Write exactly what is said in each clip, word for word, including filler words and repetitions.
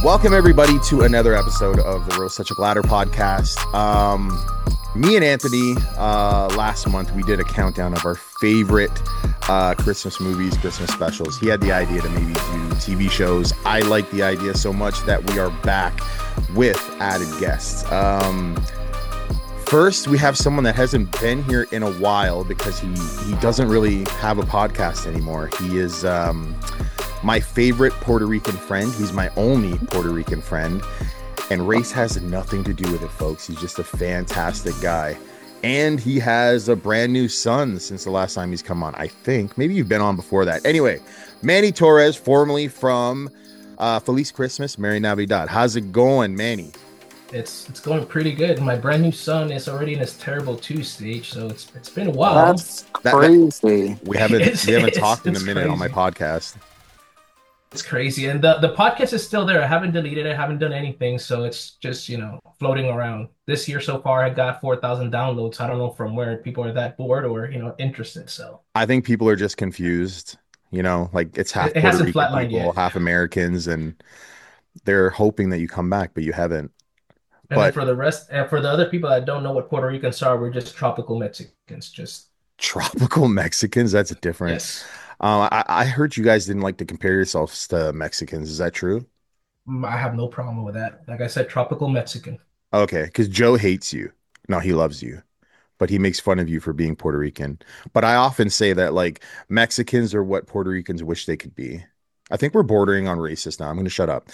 Welcome everybody to another episode of the Rose Such a Ladder podcast. Um, me and Anthony, uh, last month we did a countdown of our favorite uh, Christmas movies, Christmas specials. He had the idea to maybe do T V shows. I like the idea so much that we are back with added guests. Um, first, we have someone that hasn't been here in a while because he he doesn't really have a podcast anymore. He is. Um, My favorite Puerto Rican friend. He's my only Puerto Rican friend. And race has nothing to do with it, folks. He's just a fantastic guy. And he has a brand new son since the last time he's come on, I think. Maybe you've been on before that. Anyway, Manny Torres, formerly from uh, Feliz Christmas, Merry Navidad. How's it going, Manny? It's it's going pretty good. My brand new son is already in his terrible two stage, so it's it's been a while. That's crazy. That, that, we haven't It's- we haven't it's- talked in a it's minute on my crazy. podcast. It's crazy, and the the podcast is still there. I haven't deleted it. I haven't done anything, so it's just you know floating around. This year so far, I got four thousand downloads. I don't know from where people are that bored or you know interested. So I think people are just confused. You know, like it's half it, it Puerto hasn't Rican flatlined people, yet. half Americans, and they're hoping that you come back, but you haven't. And then But for the rest, and for the other people that don't know what Puerto Ricans are, we're just tropical Mexicans. Just tropical Mexicans, that's different. yes, Uh, I, I heard you guys didn't like to compare yourselves to Mexicans. Is that true? Mm, I have no problem with that. Like I said, tropical Mexican. Okay, because Joe hates you. No, he loves you, but he makes fun of you for being Puerto Rican. But I often say that like Mexicans are what Puerto Ricans wish they could be. I think we're bordering on racist now. I'm going to shut up.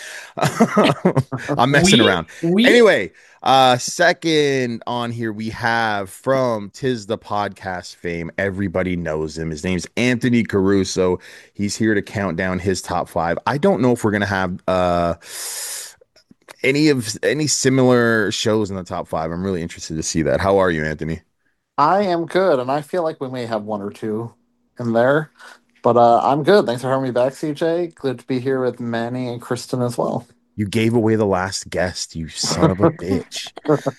I'm messing We around. we Anyway, uh, second on here we have from Tis the Podcast fame. Everybody knows him. His name's Anthony Caruso. He's here to count down his top five. I don't know if we're going to have uh any of any similar shows in the top five. I'm really interested to see that. How are you, Anthony? I am good, and I feel like we may have one or two in there. But uh, I'm good. Thanks for having me back, C J. Good to be here with Manny and Kristen as well. You gave away the last guest, you son of a bitch.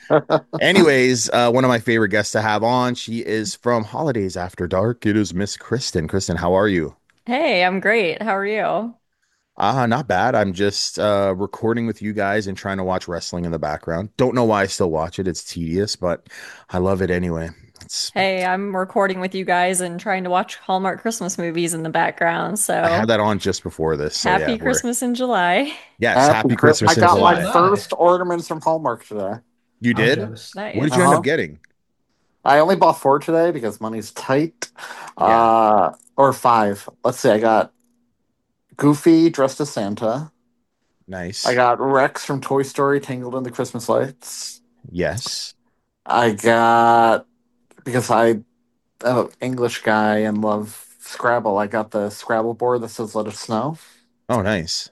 Anyways, uh, one of my favorite guests to have on. She is from Holidays After Dark. It is Miss Kristen. Kristen, how are you? Hey, I'm great. How are you? Uh, not bad. I'm just uh, recording with you guys and trying to watch wrestling in the background. Don't know why I still watch it. It's tedious, but I love it anyway. It's Hey, I'm recording with you guys and trying to watch Hallmark Christmas movies in the background. I had So that on just before this. So yeah, happy we're Christmas in July. yes, Happy happy Chris- I Christmas in got so my July. am I. first ornaments from Hallmark today. You I'm did? jealous. What did Nice. you end Uh-huh. up getting? I only bought four today because money's tight. Yeah, Uh, or five. Let's see. I got Goofy dressed as Santa. I nice. got Rex from Toy Story tangled in the Christmas lights. Yes. I got because I am an English guy and love Scrabble. I got the Scrabble board that says "Let It Snow." Oh, nice.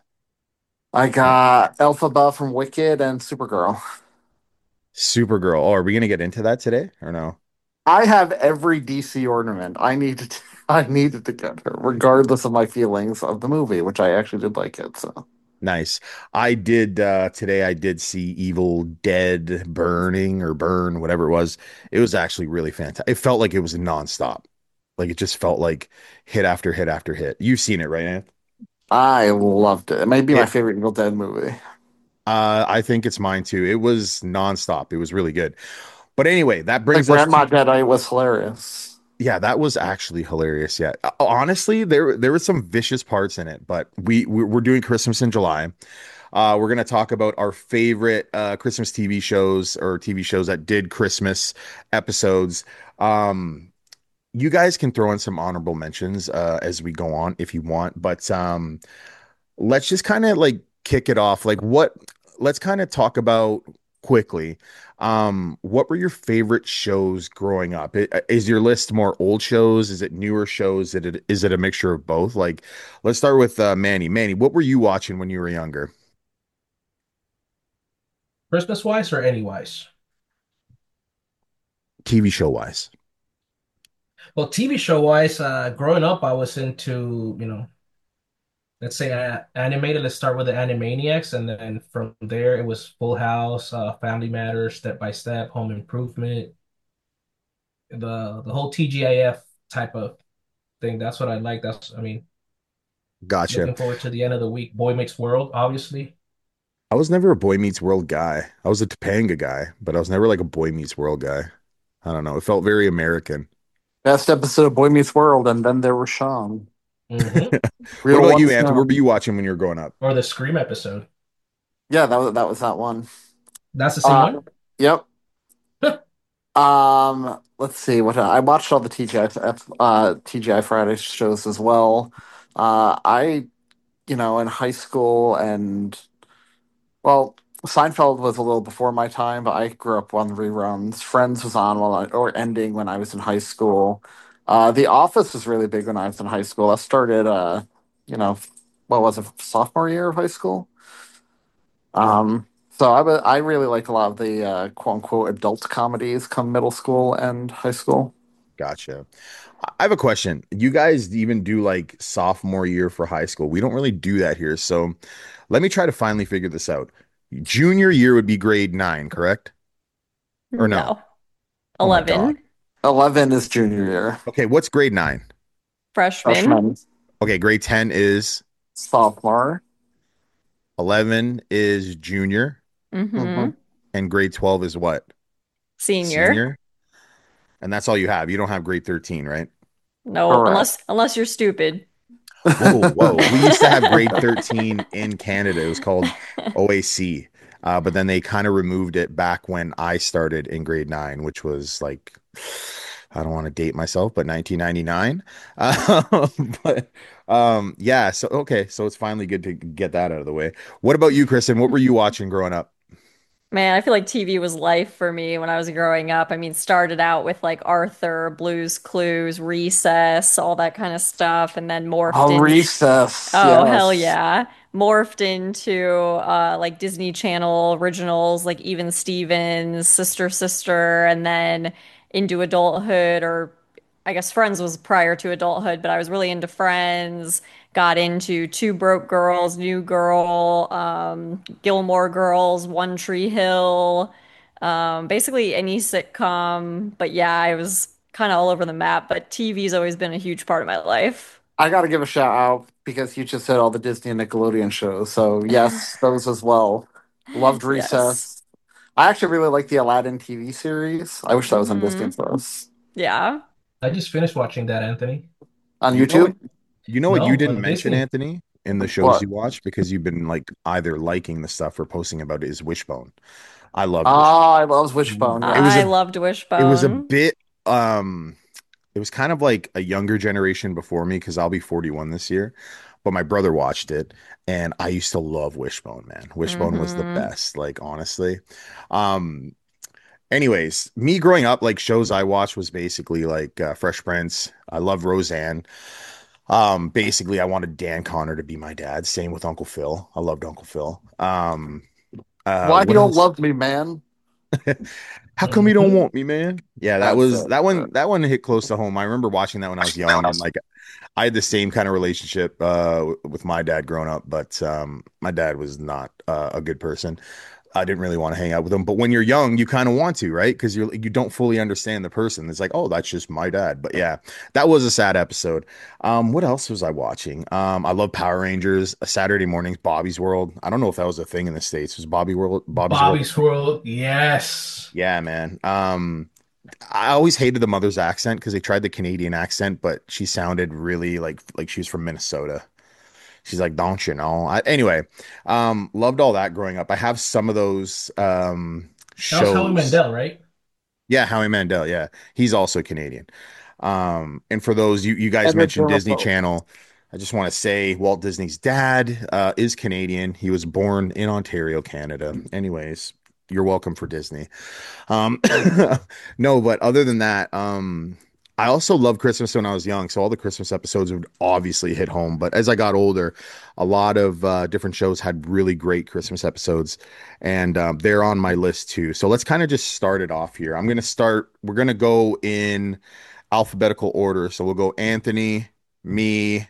I got Elphaba from Wicked and Supergirl. Supergirl. Oh, are we gonna get into that today or no? I have every D C ornament. I needed to, I needed to get her, regardless of my feelings of the movie, which I actually did like it. So Nice. I did uh today I did see Evil Dead Burning or Burn, whatever it was. It was actually really fantastic. It felt like it was nonstop. Like it just felt like hit after hit after hit. You've seen it, right, Anth? I loved it. It may be my It favorite Evil Dead movie. uh I think it's mine too. It was nonstop. It was really good. But anyway, that The brings us Grandma to Deadite was hilarious. yeah, that was actually hilarious. Yeah. Uh, Honestly, there there were some vicious parts in it, but we we- we're doing Christmas in July. Uh, we're going to talk about our favorite uh, Christmas T V shows or T V shows that did Christmas episodes. Um, you guys can throw in some honorable mentions uh, as we go on if you want, but um, let's just kind of like kick it off. Like, what, let's kind of talk about quickly. Um, what were your favorite shows growing up? I- Is your list more old shows? Is it newer shows? Is it, is it a mixture of both? Like, let's start with uh, Manny. Manny, what were you watching when you were younger? Christmas wise or any wise? T V show wise. Well, T V show wise, uh, growing up, I was into, you know, let's say uh, animated. Let's start with the Animaniacs, and then from there it was Full House, uh, Family Matters, Step by Step, Home Improvement, the the whole T G I F type of thing. That's what I like. That's, I mean, Gotcha. looking forward to the end of the week. Boy Meets World, obviously. I was never a Boy Meets World guy. I was a Topanga guy, but I was never like a Boy Meets World guy. I don't know. It felt very American. Best episode of Boy Meets World, and then there was Sean. Hmm. We What were about you, once Anthony? What were known. you watching when you were growing up? Or the Scream episode. Yeah, that was that was that one. That's the same Uh, one? yep. Um, let's see what I watched all the T G I uh T G I Friday shows as well. Uh, I you know in high school and well, Seinfeld was a little before my time, but I grew up on the reruns. Friends was on while I, or ending when I was in high school. Uh, The Office was really big when I was in high school. That started, uh, you know, what was it, sophomore year of high school? Um, so I, wa- I really like a lot of the uh, quote unquote adult comedies come middle school and high school. Gotcha. I I have a question. You guys even do like sophomore year for high school? We don't really do that here. So let me try to finally figure this out. Junior year would be grade nine, correct? Or no? No. Oh my God. eleven. eleven is junior year. Okay, what's grade nine? Freshman. Freshman, Okay, grade ten is sophomore. eleven is junior, Hmm. Mm-hmm. and grade twelve is what? Senior. Senior? And that's all you have. You don't have grade thirteen, right? No, Correct. unless unless you're stupid. Whoa, whoa. We used to have grade thirteen in Canada. It was called O A C. Uh, but then they kind of removed it back when I started in grade nine, which was like, I don't want to date myself, but nineteen ninety-nine. Uh, but um, yeah, so okay, so it's finally good to get that out of the way. What about you, Kristen? What were you watching growing up? Man, I feel like T V was life for me when I was growing up. I mean, started out with like Arthur, Blue's Clues, Recess, all that kind of stuff, and then morphed Oh, in. recess. Oh, hell Yes. yeah. Morphed into uh like Disney Channel originals like Even Stevens, Sister Sister, and then into adulthood, or I guess Friends was prior to adulthood, but I was really into Friends, got into Two Broke Girls, New Girl, um, Gilmore Girls, One Tree Hill, um, basically any sitcom. But yeah, I was kind of all over the map, but T V's always been a huge part of my life. I got to give a shout out because you just said all the Disney and Nickelodeon shows. So, yes, those as well. Loved Yes. Recess. I actually really like the Aladdin T V series. I wish that was on Disney Hmm. Plus. Yeah. I just finished watching that, Anthony. On You know what? YouTube? You know what you No, didn't on mention, Disney. Anthony, in the shows What? you watch because you've been like either liking the stuff or posting about it is Wishbone. I loved Wishbone. Ah, I love Wishbone. It was I a Yes. loved it was a Wishbone. bit um it was kind of like a younger generation before me because I'll be forty-one this year. But my brother watched it and I used to love Wishbone, man. Wishbone was the Hmm. best, like honestly. Um anyways, me growing up, like shows I watched was basically like uh, Fresh Prince. I love Roseanne. Um, basically, I wanted Dan Connor to be my dad. Same with Uncle Phil. I loved Uncle Phil. Um, uh, Why you what don't else? love me, man? How come you don't Hmm. want me, man? Yeah, that That's was it. that one. That one hit close to home. I remember watching that when I was young, and like I had the same kind of relationship uh, w- with my dad growing up, but um, my dad was not uh, a good person. I didn't really want to hang out with him. But when you're young, you kind of want to, right? Because you're you don't fully understand the person. It's like, oh, that's just my dad. But yeah, that was a sad episode. Um, what else was I watching? Um, I love Power Rangers. uh, Saturday mornings, Bobby's World. I don't know if that was a thing in the States. Was Bobby World Bobby's World? Bobby's World. Yes. Yeah, man. Um, I always hated the mother's accent because they tried the Canadian accent, but she sounded really like like she was from Minnesota. She's like, don't you know? I, anyway, um, loved all that growing up. I have some of those um That was Howie shows. Mandel, right? Yeah, Howie Mandel. Yeah, he's also Canadian. Um, and for those you you guys And the mentioned Disney germaphobe. Channel, I just want to say Walt Disney's dad uh, is Canadian. He was born in Ontario, Canada. Anyways, you're welcome for Disney. Um, no, but other than that, um, I also loved Christmas when I was young, so all the Christmas episodes would obviously hit home. But as I got older, a lot of uh, different shows had really great Christmas episodes, and um, they're on my list too. So let's kind of just start it off here. I'm gonna start. We're gonna go in alphabetical order. So we'll go Anthony, me,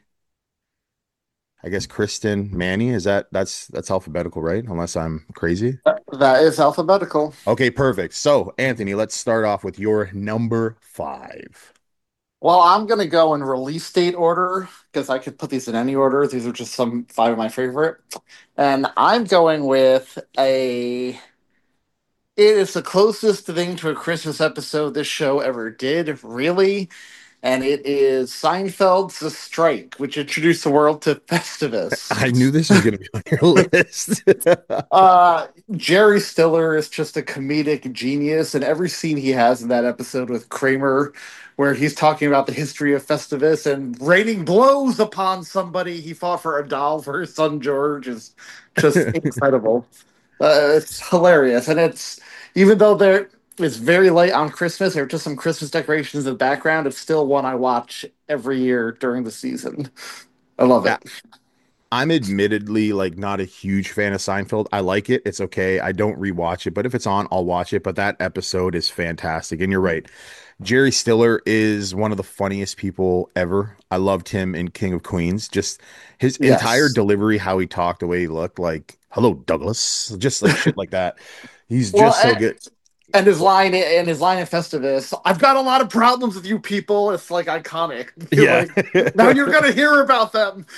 I guess Kristen, Manny. Is that that's that's alphabetical, right? Unless I'm crazy. That that is alphabetical. Okay, perfect. So, Anthony, let's start off with your number five. Well, I'm gonna go in release date order because I could put these in any order. These are just some five of my favorite, and I'm going with a. It is the closest thing to a Christmas episode this show ever did, really, and it is Seinfeld's The Strike, which introduced the world to Festivus. I knew this was going to be on your list. Uh, Jerry Stiller is just a comedic genius, and every scene he has in that episode with Kramer, where he's talking about the history of Festivus and raining blows upon somebody he fought for a doll for his son George, is just incredible. Uh, it's hilarious, and it's even though there it's very late on Christmas, there are just some Christmas decorations in the background. It's still one I watch every year during the season. I love Yeah, it. I'm admittedly like not a huge fan of Seinfeld. I like it. It's okay. I don't rewatch it, but if it's on, I'll watch it. But that episode is fantastic. And you're right. Jerry Stiller is one of the funniest people ever. I loved him in King of Queens. Just his entire Yes. delivery, how he talked, the way he looked, like, hello, Douglas. Just like shit like that. He's Well, just so and, good. and his line and his line in Festivus, I've got a lot of problems with you people. It's like iconic. You're Yeah. like, now you're gonna hear about them.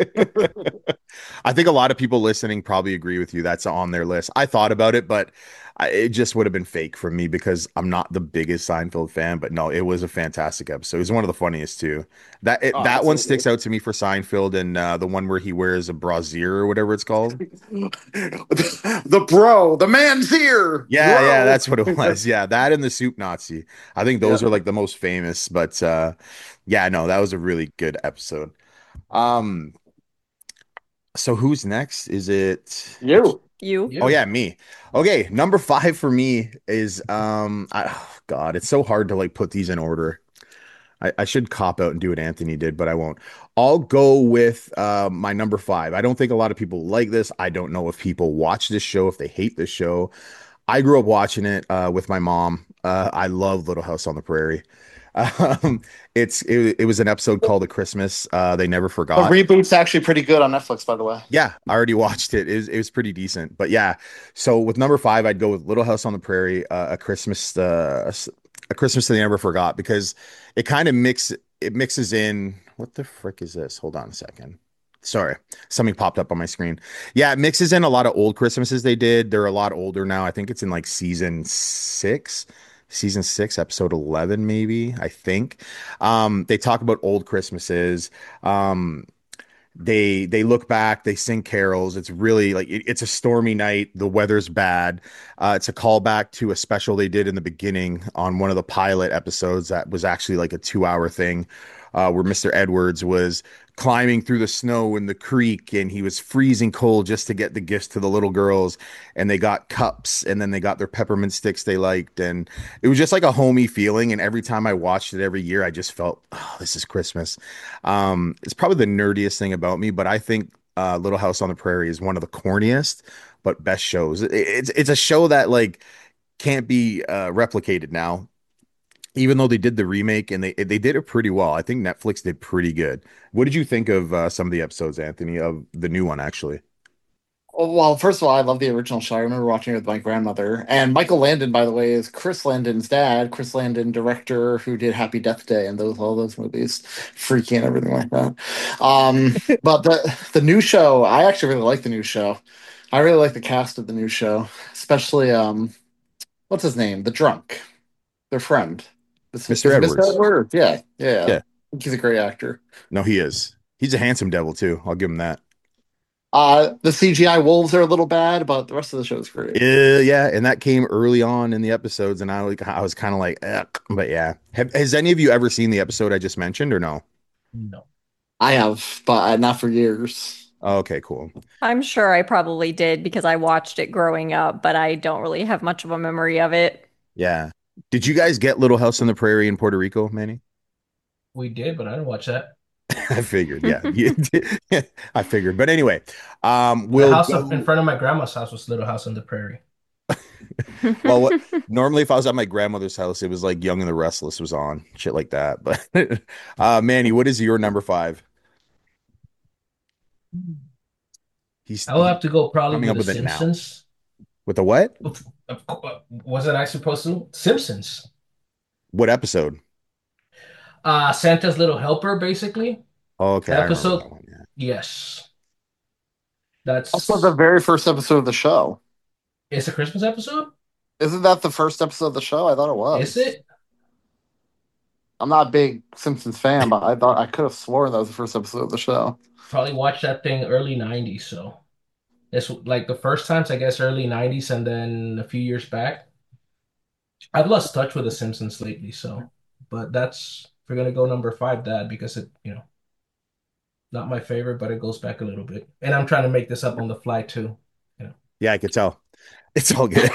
I think a lot of people listening probably agree with you. That's on their list. I thought about it, but I, it just would have been fake for me because I'm not the biggest Seinfeld fan. But no, it was a fantastic episode. It was one of the funniest too. That it, Oh, that one absolutely. sticks out to me for Seinfeld, and uh, the one where he wears a brassiere or whatever it's called. The bro, the man's here, Yeah, yeah, bro. that's what it was. Yeah, that and the Soup Nazi. I think those Yeah, are like the most famous. But uh, yeah, no, that was a really good episode. Um, so who's next? Is it? you. You. Oh You. yeah, me. Okay, number five for me is um I, oh, God, it's so hard to like put these in order. I, I should cop out and do what Anthony did, but I won't. I'll go with uh, my number five. I don't think a lot of people like this. I don't know if people watch this show, if they hate this show. I grew up watching it uh, with my mom. Uh, I love Little House on the Prairie. Um, it's it, it was an episode called The Christmas uh, They Never The Forgot. reboot's actually pretty good on Netflix, by the way. Yeah, I already watched it. It was, it was pretty decent. But yeah, so with number five, I'd go with Little House on the Prairie, uh, a Christmas, uh, a Christmas they never forgot, because it kind of mix it mixes in. What the frick is this? Hold on a second. Sorry, something popped up on my screen. Yeah, it mixes in a lot of old Christmases they did. They're a lot older now. I think it's in like season six, season six, episode eleven, maybe. I think. Um, they talk about old Christmases. Um, they they look back, they sing carols. It's really like it, it's a stormy night, the weather's bad. Uh it's a callback to a special they did in the beginning on one of the pilot episodes that was actually like a two hour thing, uh where Mr. Edwards was climbing through the snow in the creek, and he was freezing cold just to get the gifts to the little girls, and they got cups, and then they got their peppermint sticks they liked, and it was just like a homey feeling. And every time I watched it every year, I just felt, oh, this is Christmas. Um, it's probably the nerdiest thing about me, but I think uh, Little House on the Prairie is one of the corniest but best shows. It- it's it's a show that like can't be uh, replicated now, even though they did the remake and they they did it pretty well. I think Netflix did pretty good. What did you think of uh, some of the episodes, Anthony, of the new one actually? Oh, well, first of all, I love the original show. I remember watching it with my grandmother. And Michael Landon, by the way, is Chris Landon's dad. Chris Landon, director who did Happy Death Day and those all those movies, Freaky and everything like that. Um, but the the new show, I actually really like the new show. I really like the cast of the new show, especially um, what's his name? The drunk, their friend. Is, mister is it mister Edwards. Edward? Yeah, yeah. Yeah, I think he's a great actor. no, he is. He's a handsome devil too. I'll give him that. Uh, the C G I wolves are a little bad, but the rest of the show is great. Uh, yeah, and that came early on in the episodes, and I like I was kind of like, ugh. But yeah. Have, has any of you ever seen the episode I just mentioned or no? No. I have, but uh, not for years. Oh, okay, cool. I'm sure I probably did because I watched it growing up, but I don't really have much of a memory of it. Yeah. Did you guys get Little House on the Prairie in Puerto Rico, Manny? We did, but I didn't watch that. I figured, yeah. You- I figured. But anyway, um, The we'll house up in go. front of my grandma's house was Little House on the Prairie. Well, what normally if I was at my grandmother's house, it was like Young and the Restless was on, shit like that. But uh Manny, what is your number five? He's I will he's have to go probably coming with up The with it now. Simpsons. With the what? Of- of- Was it I supposed to? Simpsons. What episode? Uh, Santa's Little Helper, basically. Oh, okay, The I remember episode, that one. Yeah. yes, Also, the that's very first episode of the show. it's a Christmas episode. Isn't that the first episode of the show? I thought it Is was. it? I'm not a big Simpsons fan, but I thought I could have sworn that was the first episode of the show. Probably watched that thing early nineties, so it's like the first times, I guess, early nineties, and then a few years back. I've lost touch with The Simpsons lately, so but that's we're gonna go number five, Dad, because it, you know, not my favorite, but it goes back a little bit. And I'm trying to make this up on the fly too. You know. Yeah, I could tell. It's all good.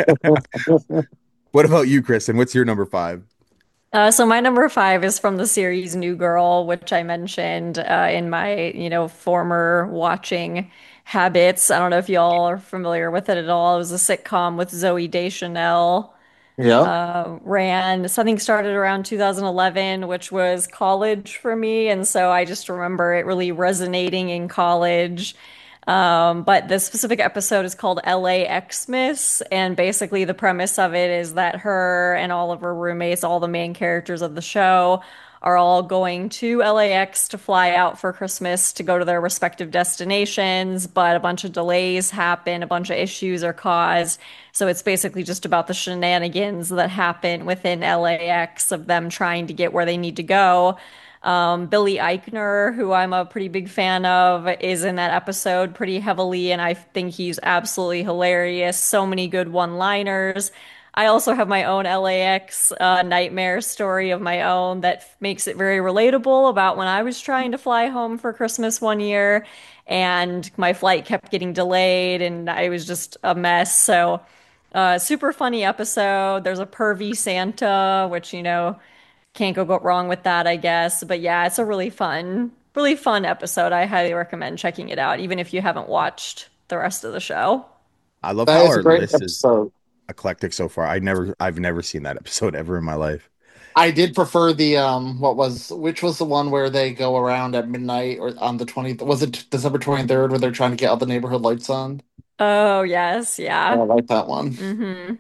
What about you, Kristen? What's your number five? Uh, so my number five is from the series New Girl, which I mentioned uh, in my, you know, former watching habits. I don't know if y'all are familiar with it at all. It was a sitcom with Zoe Deschanel. Yep. Uh, ran something started around two thousand eleven, which was college for me, and so I just remember it really resonating in college. Um, but the specific episode is called L A Xmas, and basically the premise of it is that her and all of her roommates, all the main characters of the show, are all going to L A X to fly out for Christmas to go to their respective destinations, but a bunch of delays happen, a bunch of issues are caused. So it's basically just about the shenanigans that happen within L A X of them trying to get where they need to go. Um, Billy Eichner, who I'm a pretty big fan of, is in that episode pretty heavily, and I think he's absolutely hilarious. So many good one-liners. I also have my own L A X uh, nightmare story of my own that makes it very relatable about when I was trying to fly home for Christmas one year, and my flight kept getting delayed, and I was just a mess. So, uh, super funny episode. There's a pervy Santa, which, you know, can't go, go wrong with that, I guess. But yeah, it's a really fun, really fun episode. I highly recommend checking it out, even if you haven't watched the rest of the show. I love That how is a our great list is episode. eclectic so far. I never, I've never seen that episode ever in my life. I did prefer the um what was which was the one where they go around at midnight or on the twentieth, was it December twenty-third, where they're trying to get all the neighborhood lights on? Oh, yes, I yeah. like that one. Hmm.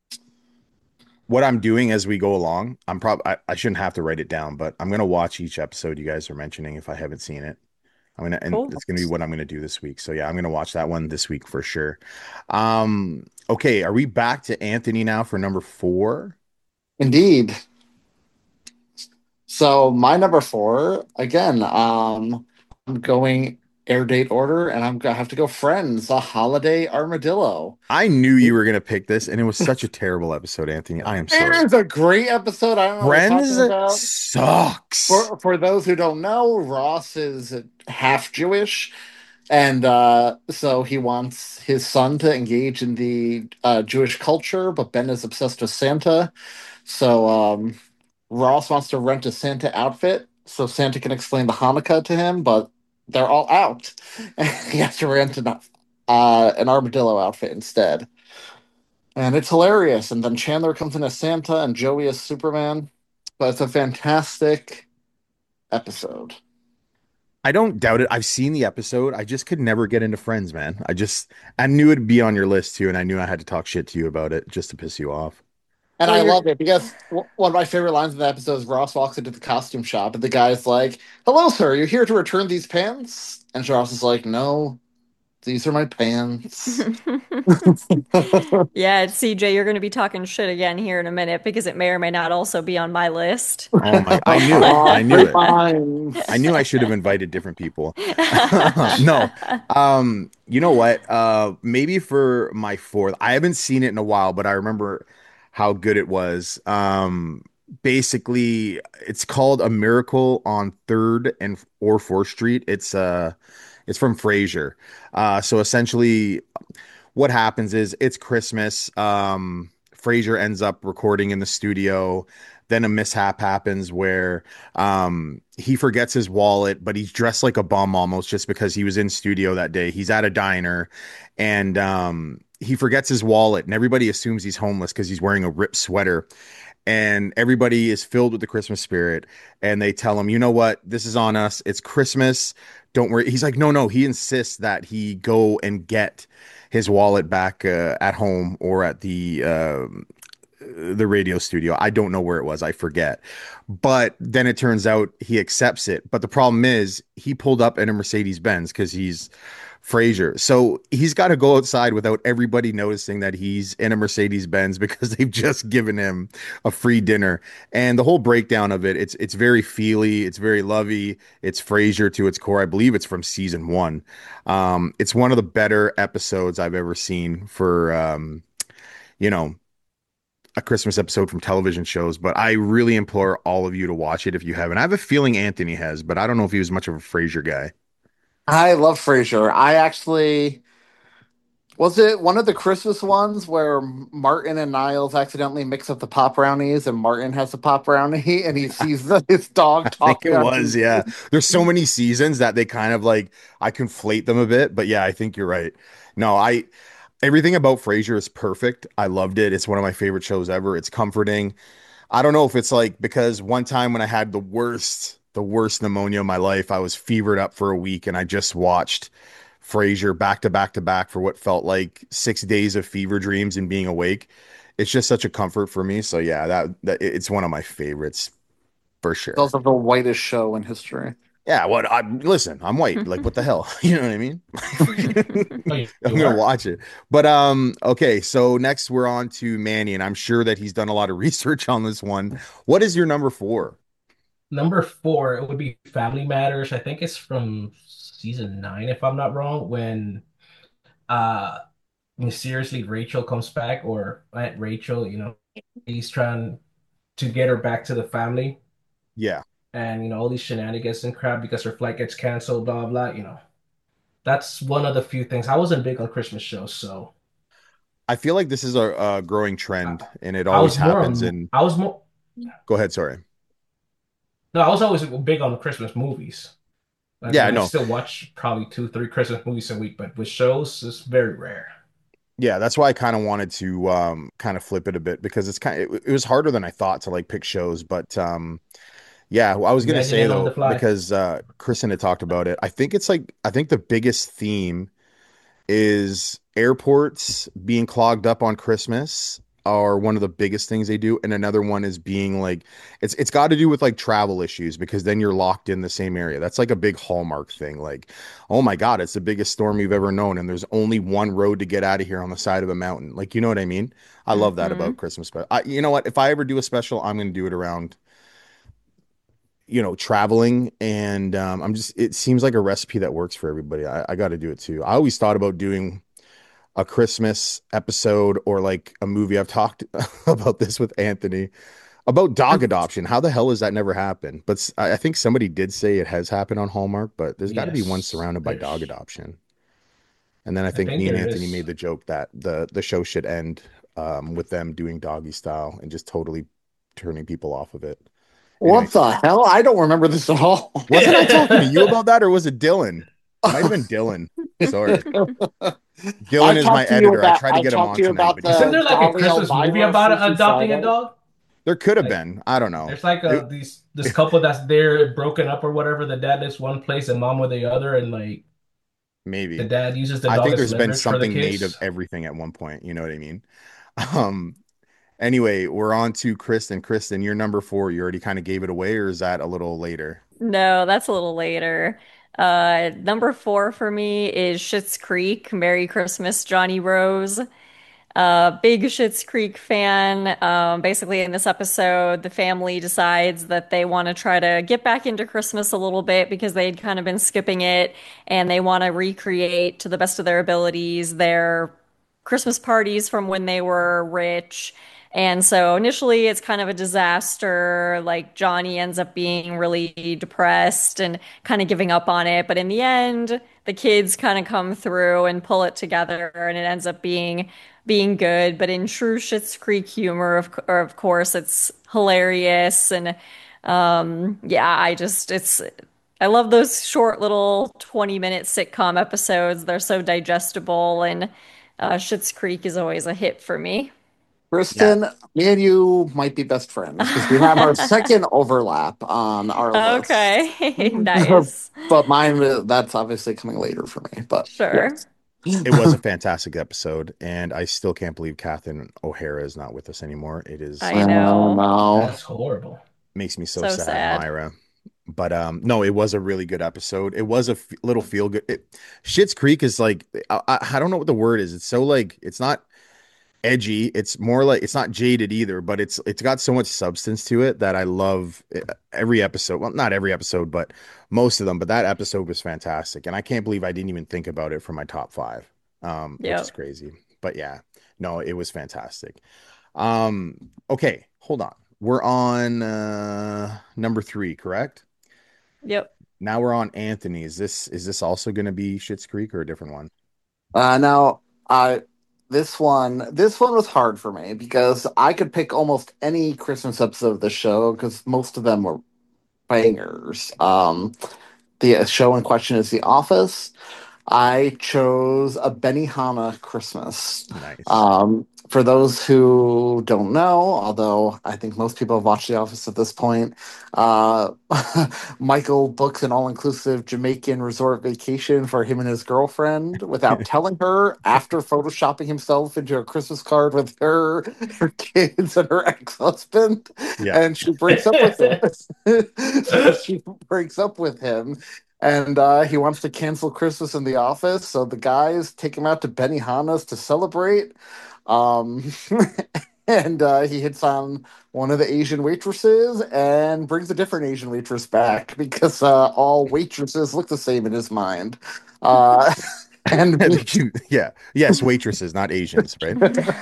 What I'm doing as we go along, I'm probably, I, I shouldn't have to write it down, but I'm gonna watch each episode you guys are mentioning if I haven't seen it. I'm gonna, and Cool. it's gonna be what I'm gonna do this week. So yeah, I'm gonna watch that one this week for sure. Um, okay, are we back to Anthony now for number four? Indeed. So my number four, again, um, I'm going air date order, and I'm gonna have to go Friends, a holiday armadillo. I knew you were gonna pick this, and it was such a terrible episode, Anthony. I am sorry. It is a great episode. I don't know what you're Friends talking about. sucks. For for those who don't know, Ross is half Jewish, and uh, so he wants his son to engage in the uh, Jewish culture, but Ben is obsessed with Santa. So um, Ross wants to rent a Santa outfit so Santa can explain the Hanukkah to him, but they're all out. He has to rent an, uh, an armadillo outfit instead. And it's hilarious. And then Chandler comes in as Santa and Joey as Superman. But it's a fantastic episode. I don't doubt it. I've seen the episode. I just could never get into Friends, man. I just I knew it'd be on your list too, and I knew I had to talk shit to you about it just to piss you off. And Well, I you're love it because w- one of my favorite lines in the episode is Ross walks into the costume shop and the guy's like, "Hello, sir. You're here to return these pants?" And Ross is like, "No, these are my pants." Yeah, C J, you're going to be talking shit again here in a minute because it may or may not also be on my list. Oh my, I knew it. Oh, I knew great it. I lines. knew I should have invited different people. No. Um, you know what? Uh maybe for my fourth. I haven't seen it in a while, but I remember how good it was. Um basically it's called A Miracle on third and or fourth Street. It's uh it's from Frasier. Uh so essentially what happens is it's Christmas. Um, Frasier ends up recording in the studio. Then a mishap happens where um, he forgets his wallet, but he's dressed like a bum almost just because he was in studio that day. He's at a diner and um, he forgets his wallet, and everybody assumes he's homeless because he's wearing a ripped sweater. And everybody is filled with the Christmas spirit. And they tell him, you know what? This is on us. It's Christmas. Don't worry. He's like, no, no. He insists that he go and get his wallet back uh, at home or at the um the radio studio. I don't know where it was. I forget. But then it turns out he accepts it. But the problem is he pulled up in a Mercedes Benz because he's Frasier. So he's got to go outside without everybody noticing that he's in a Mercedes Benz because they've just given him a free dinner. And the whole breakdown of it, it's it's very feely, it's very lovey, it's Frasier to its core. I believe it's from season one. Um, it's one of the better episodes I've ever seen for um, you know, a Christmas episode from television shows, but I really implore all of you to watch it if you haven't. I have a feeling Anthony has, but I don't know if he was much of a Frasier guy. I love Frasier. I actually was it one of the Christmas ones where Martin and Niles accidentally mix up the pop brownies, and Martin has a pop brownie, and he sees the, his dog I think talking it on was, yeah. T V. There's so many seasons that they kind of like I conflate them a bit, but yeah, I think you're right. No, I everything about Frasier is perfect. I loved it. It's one of my favorite shows ever. It's comforting. I don't know if it's like because one time when I had the worst, the worst pneumonia of my life, I was fevered up for a week and I just watched Frasier back to back to back for what felt like six days of fever dreams and being awake. It's just such a comfort for me. So yeah, that, that it's one of my favorites for It's sure. also the whitest show in history. Yeah, what I listen, I'm white. Like what the hell? You know what I mean? Oh, you I'm you gonna are? watch it. But um, okay, so next we're on to Manny, and I'm sure that he's done a lot of research on this one. What is your number four? Number four, it would be Family Matters. I think it's from season nine, if I'm not wrong, when uh mysteriously Rachel comes back, or Aunt Rachel, you know, he's trying to get her back to the family, Yeah. and you know, all these shenanigans and crap because her flight gets canceled, blah blah, you know. That's one of the few things. I wasn't big on Christmas shows, so I feel like this is a, a growing I, trend and it I always was more happens. on And I was more go ahead, sorry. no, I was always big on the Christmas movies. I Yeah, mean, I no. still watch probably two, three Christmas movies a week, but with shows, it's very rare. Yeah, that's why I kind of wanted to um kind of flip it a bit because it's kind of it, it was harder than I thought to like pick shows. But um yeah, I was gonna say Imagining on the though, fly. because uh Kristen had talked about it, I think it's like I think the biggest theme is airports being clogged up on Christmas are one of the biggest things they do. And another one is being like it's it's got to do with like travel issues because then you're locked in the same area. That's like a big Hallmark thing. Like, oh my God, it's the biggest storm you've ever known, and there's only one road to get out of here on the side of a mountain. Like, you know what I mean? I love that about Hmm. Christmas. But I, you know what? If I ever do a special, I'm gonna do it around you know, traveling and um, I'm just it seems like a recipe that works for everybody. I, I got to do it too. I always thought about doing a Christmas episode or like a movie. I've talked about this with Anthony about dog adoption. How the hell has that never happened? But s- I I think somebody did say it has happened on Hallmark, but there's got to be one Yes, surrounded by dog there's. adoption. And then I I think think me and there Anthony is. made the joke that the the show should end um, with them doing doggy style and just totally turning people off of it. Anyway, What the hell? I don't remember this at all. wasn't I talking to you about that or was it Dylan? Might have been Dylan. Sorry. Dylan I is my talked to you editor. I about tried to I get him talked on to you tonight, about but he Isn't said the there like a Dolly Christmas movie Elvira about sushi adopting a saga. dog? there could have Like, been. I don't know. there's like It, a these this couple that's there broken up or whatever. The dad lives one place and mom with the other, and like the maybe. dad uses the I dog think as there's been leverage for the something made of kids. everything at one point. You know what I mean? Um, anyway, we're on to Kristen. Kristen, you're number four. You already kind of gave it away, or is that a little later? No, that's a little later. Uh, number four for me is Schitt's Creek. Merry Christmas, Johnny Rose. Uh, big Schitt's Creek fan. Um, basically, in this episode, the family decides that they want to try to get back into Christmas a little bit because they'd kind of been skipping it, and they want to recreate to the best of their abilities their Christmas parties from when they were rich. And so initially it's kind of a disaster. Like Johnny ends up being really depressed and kind of giving up on it. But in the end, the kids kind of come through and pull it together and it ends up being being good. But in true Schitt's Creek humor, of, co- of course, it's hilarious. And um, yeah, I just, it's, I love those short little twenty minute sitcom episodes. They're so digestible, and uh, Schitt's Creek is always a hit for me. Yeah. Kristen, me and you might be best friends because we have our second overlap on our list. Okay, nice. But mine, uh, that's obviously coming later for me. But Sure. yes. It was a fantastic episode, and I still can't believe Catherine O'Hara is not with us anymore. It is I Oh know. no. That's horrible. makes me so So sad, sad. Myra. But um, no, it was a really good episode. It was a f little feel good. It, Schitt's Creek is like I, I I don't know what the word is. It's so like it's not edgy. It's more like it's not jaded either, but it's it's got so much substance to it that I love it- every episode. Well, not every episode, but most of them. But that episode was fantastic, and I can't believe I didn't even think about it for my top five, um, which is Yep. crazy. But yeah, no, it was fantastic. Um, okay, hold on. We're on uh number three, correct? Yep. Now we're on Anthony. Is this is this also going to be Schitt's Creek or a different one? Uh, now, I this one this one was hard for me because I could pick almost any Christmas episode of the show because most of them were bangers. Um, the show in question is The Office. I chose a Benihana Christmas. Nice. Um, for those who don't know, although I think most people have watched The Office at this point, uh, Michael books an all inclusive Jamaican resort vacation for him and his girlfriend without telling her after photoshopping himself into a Christmas card with her, her kids, and her ex husband. Yeah. And she breaks up with him. So she breaks up with him and uh, he wants to cancel Christmas in the office. So the guys take him out to Benihana's to celebrate. Um, and uh, he hits on one of the Asian waitresses and brings a different Asian waitress back because uh, all waitresses look the same in his mind. Uh, and Yeah. Yes, waitresses, not Asians, right?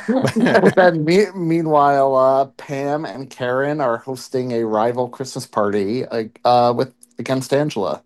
and then me- meanwhile, uh, Pam and Karen are hosting a rival Christmas party like, uh, with against Angela.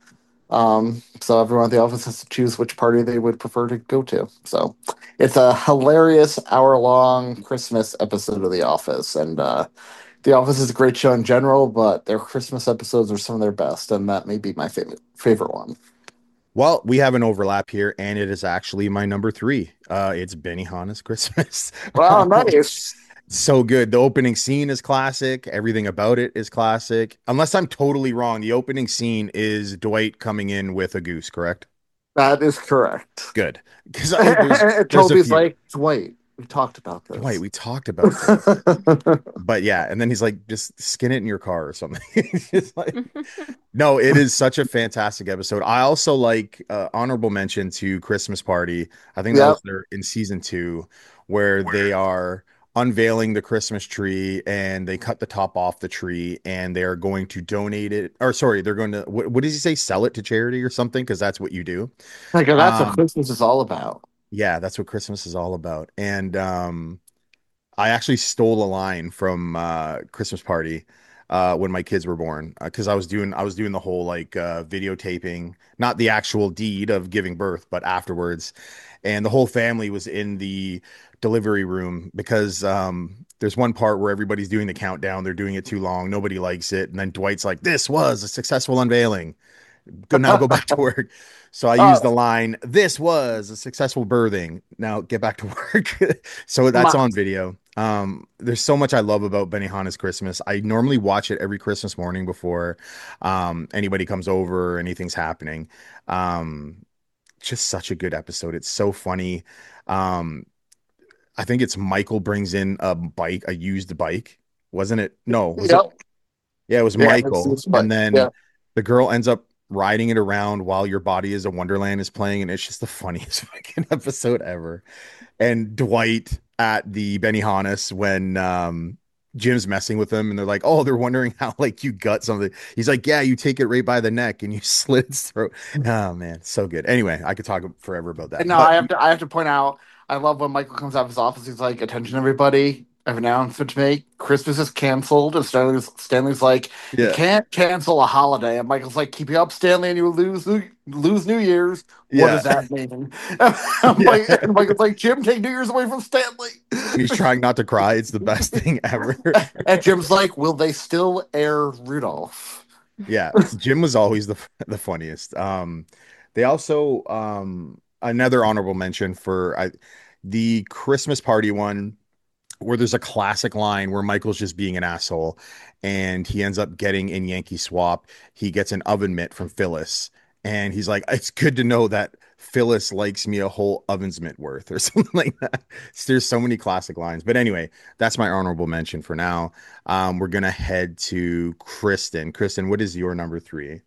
Um, so everyone at the office has to choose which party they would prefer to go to. So it's a hilarious hour long Christmas episode of The Office. And uh, The Office is a great show in general, but their Christmas episodes are some of their best, and that may be my favorite favorite one. Well, we have an overlap here, and it is actually my number three. Uh, it's Benihana's Christmas. Wow, Um, nice. so good. The opening scene is classic. Everything about it is classic. Unless I'm totally wrong, the opening scene is Dwight coming in with a goose, correct? That is correct. Good. Because there's And there's a Toby's few. like, wait, we talked about Dwight, this. we talked about this. But yeah, and then he's like, just skin it in your car or something. It's just like, no, it is such a fantastic episode. I also like uh, honorable mention to Christmas Party. I think that Yep. was their in season two, where they are unveiling the Christmas tree and they cut the top off the tree and they are going to donate it. Or sorry, they're going to what, what does he say? Sell it to charity or something? Because that's what you do. Like, that's what Um, Christmas is all about. yeah, that's what Christmas is all about. And um, I actually stole a line from uh Christmas Party uh when my kids were born because I was doing I was doing the whole like uh videotaping, not the actual deed of giving birth, but afterwards. And the whole family was in the delivery room because um there's one part where everybody's doing the countdown, they're doing it too long, nobody likes it, and then Dwight's like, "This was a successful unveiling. Go now, go back to work." So I used the Oh, line, "This was a successful birthing. Now get back to work." So that's my, on video. Um, there's so much I love about Benihana's Christmas. I normally watch it every Christmas morning before um, anybody comes over or anything's happening. Um, just such a good episode. It's so funny. Um, I think it's Michael brings in a bike, a used bike. Wasn't it? No, was it? yep. Yeah, it was Yeah, it's, Michael. it's And fun. then Yeah. the girl ends up riding it around while Your Body is a Wonderland is playing, and it's just the funniest fucking episode ever. And Dwight at the Benihana's when um Jim's messing with him and they're like, "Oh, they're wondering how like you gut something." He's like, "Yeah, you take it right by the neck and you slit its throat." Oh man, so good. Anyway, I could talk forever about And that. no, But I have to I have to point out, I love when Michael comes out of his office, he's like, attention everybody, I have an announcement to make. Christmas is canceled. And Stanley's Stanley's like, you yeah, can't cancel a holiday. And Michael's like, keep you up, Stanley, and you will lose lose New Year's. What yeah, does that mean? And yeah. Mike- and Michael's like, Jim, take New Year's away from Stanley. And he's trying not to cry. It's the best thing ever. And Jim's like, will they still air Rudolph? Yeah, Jim was always the the funniest. Um, they also um another honorable mention for I, the Christmas party one where there's a classic line where Michael's just being an asshole and he ends up getting in Yankee Swap. He gets an oven mitt from Phyllis and he's like, "It's good to know that Phyllis likes me a whole oven's mitt worth or something like that. There's so many classic lines. But anyway, that's my honorable mention for now. Um, we're gonna head to Kristen. Kristen, what is your number three?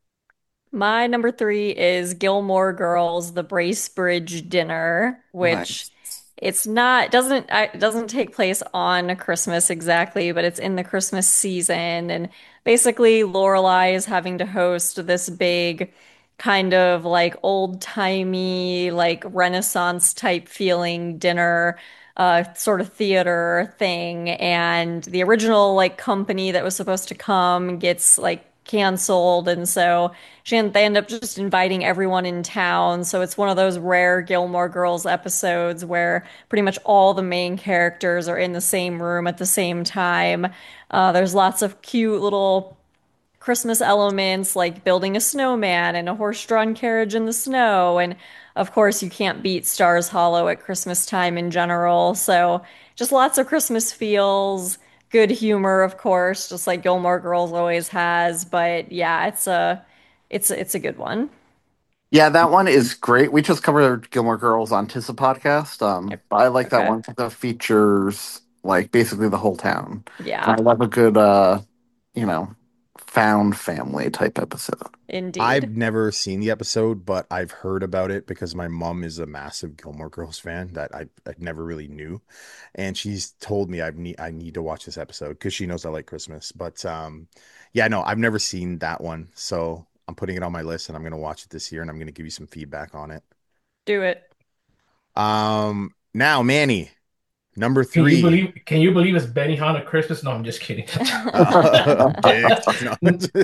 My number three is Gilmore Girls, The Bracebridge Dinner, which Nice. it's not doesn't I- it doesn't take place on Christmas exactly, but it's in the Christmas season, and basically Lorelai is having to host this big kind of like old-timey, like Renaissance type feeling dinner, uh, sort of theater thing, and the original like company that was supposed to come gets like canceled, and so she they end up just inviting everyone in town. So it's one of those rare Gilmore Girls episodes where pretty much all the main characters are in the same room at the same time. Uh, there's lots of cute little Christmas elements like building a snowman and a horse-drawn carriage in the snow. And of course, you can't beat Stars Hollow at Christmas time in general. So just lots of Christmas feels, good humor, of course, just like Gilmore Girls always has. But yeah, it's a it's it's a good one. Yeah, that one is great. We just covered Gilmore Girls on Tissa podcast. Um, Yep. but I like that Okay. one that features like basically the whole town. And I Yeah, love a good uh, you know, found family type episode. I've indeed. never seen the episode, but I've heard about it because my mom is a massive Gilmore Girls fan that I, I never really knew. And she's told me I need I need to watch this episode because she knows I like Christmas. But um yeah, no, I've never seen that one. So I'm putting it on my list and I'm gonna watch it this year and I'm gonna give you some feedback on it. Do it. Um now, Manny, number Can you three. believe? Can you believe it's Benihana Christmas? No, I'm just kidding. Uh, dick. No.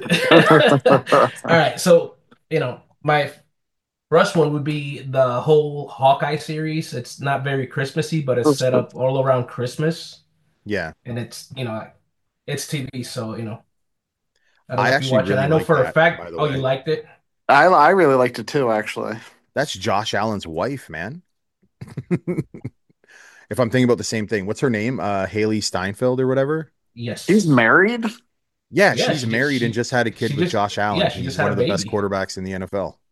All right, so you know my first one would be the whole Hawkeye series. It's not very Christmassy, but it's set up all around Christmas, Yeah. and it's you know it's T V, so you know I don't I know if you actually watch it. I really know like for a that, fact. by the Oh, you way. liked it? I I really liked it too, actually. That's Josh Allen's wife, man. If I'm thinking about the same thing, what's her name? Uh, Haley Steinfeld or whatever. He's Yes. married. Yeah, Yeah, she's she just married and she just had a kid she with just Josh yeah Allen. she just He's had one a of the best baby. quarterbacks in the N F L.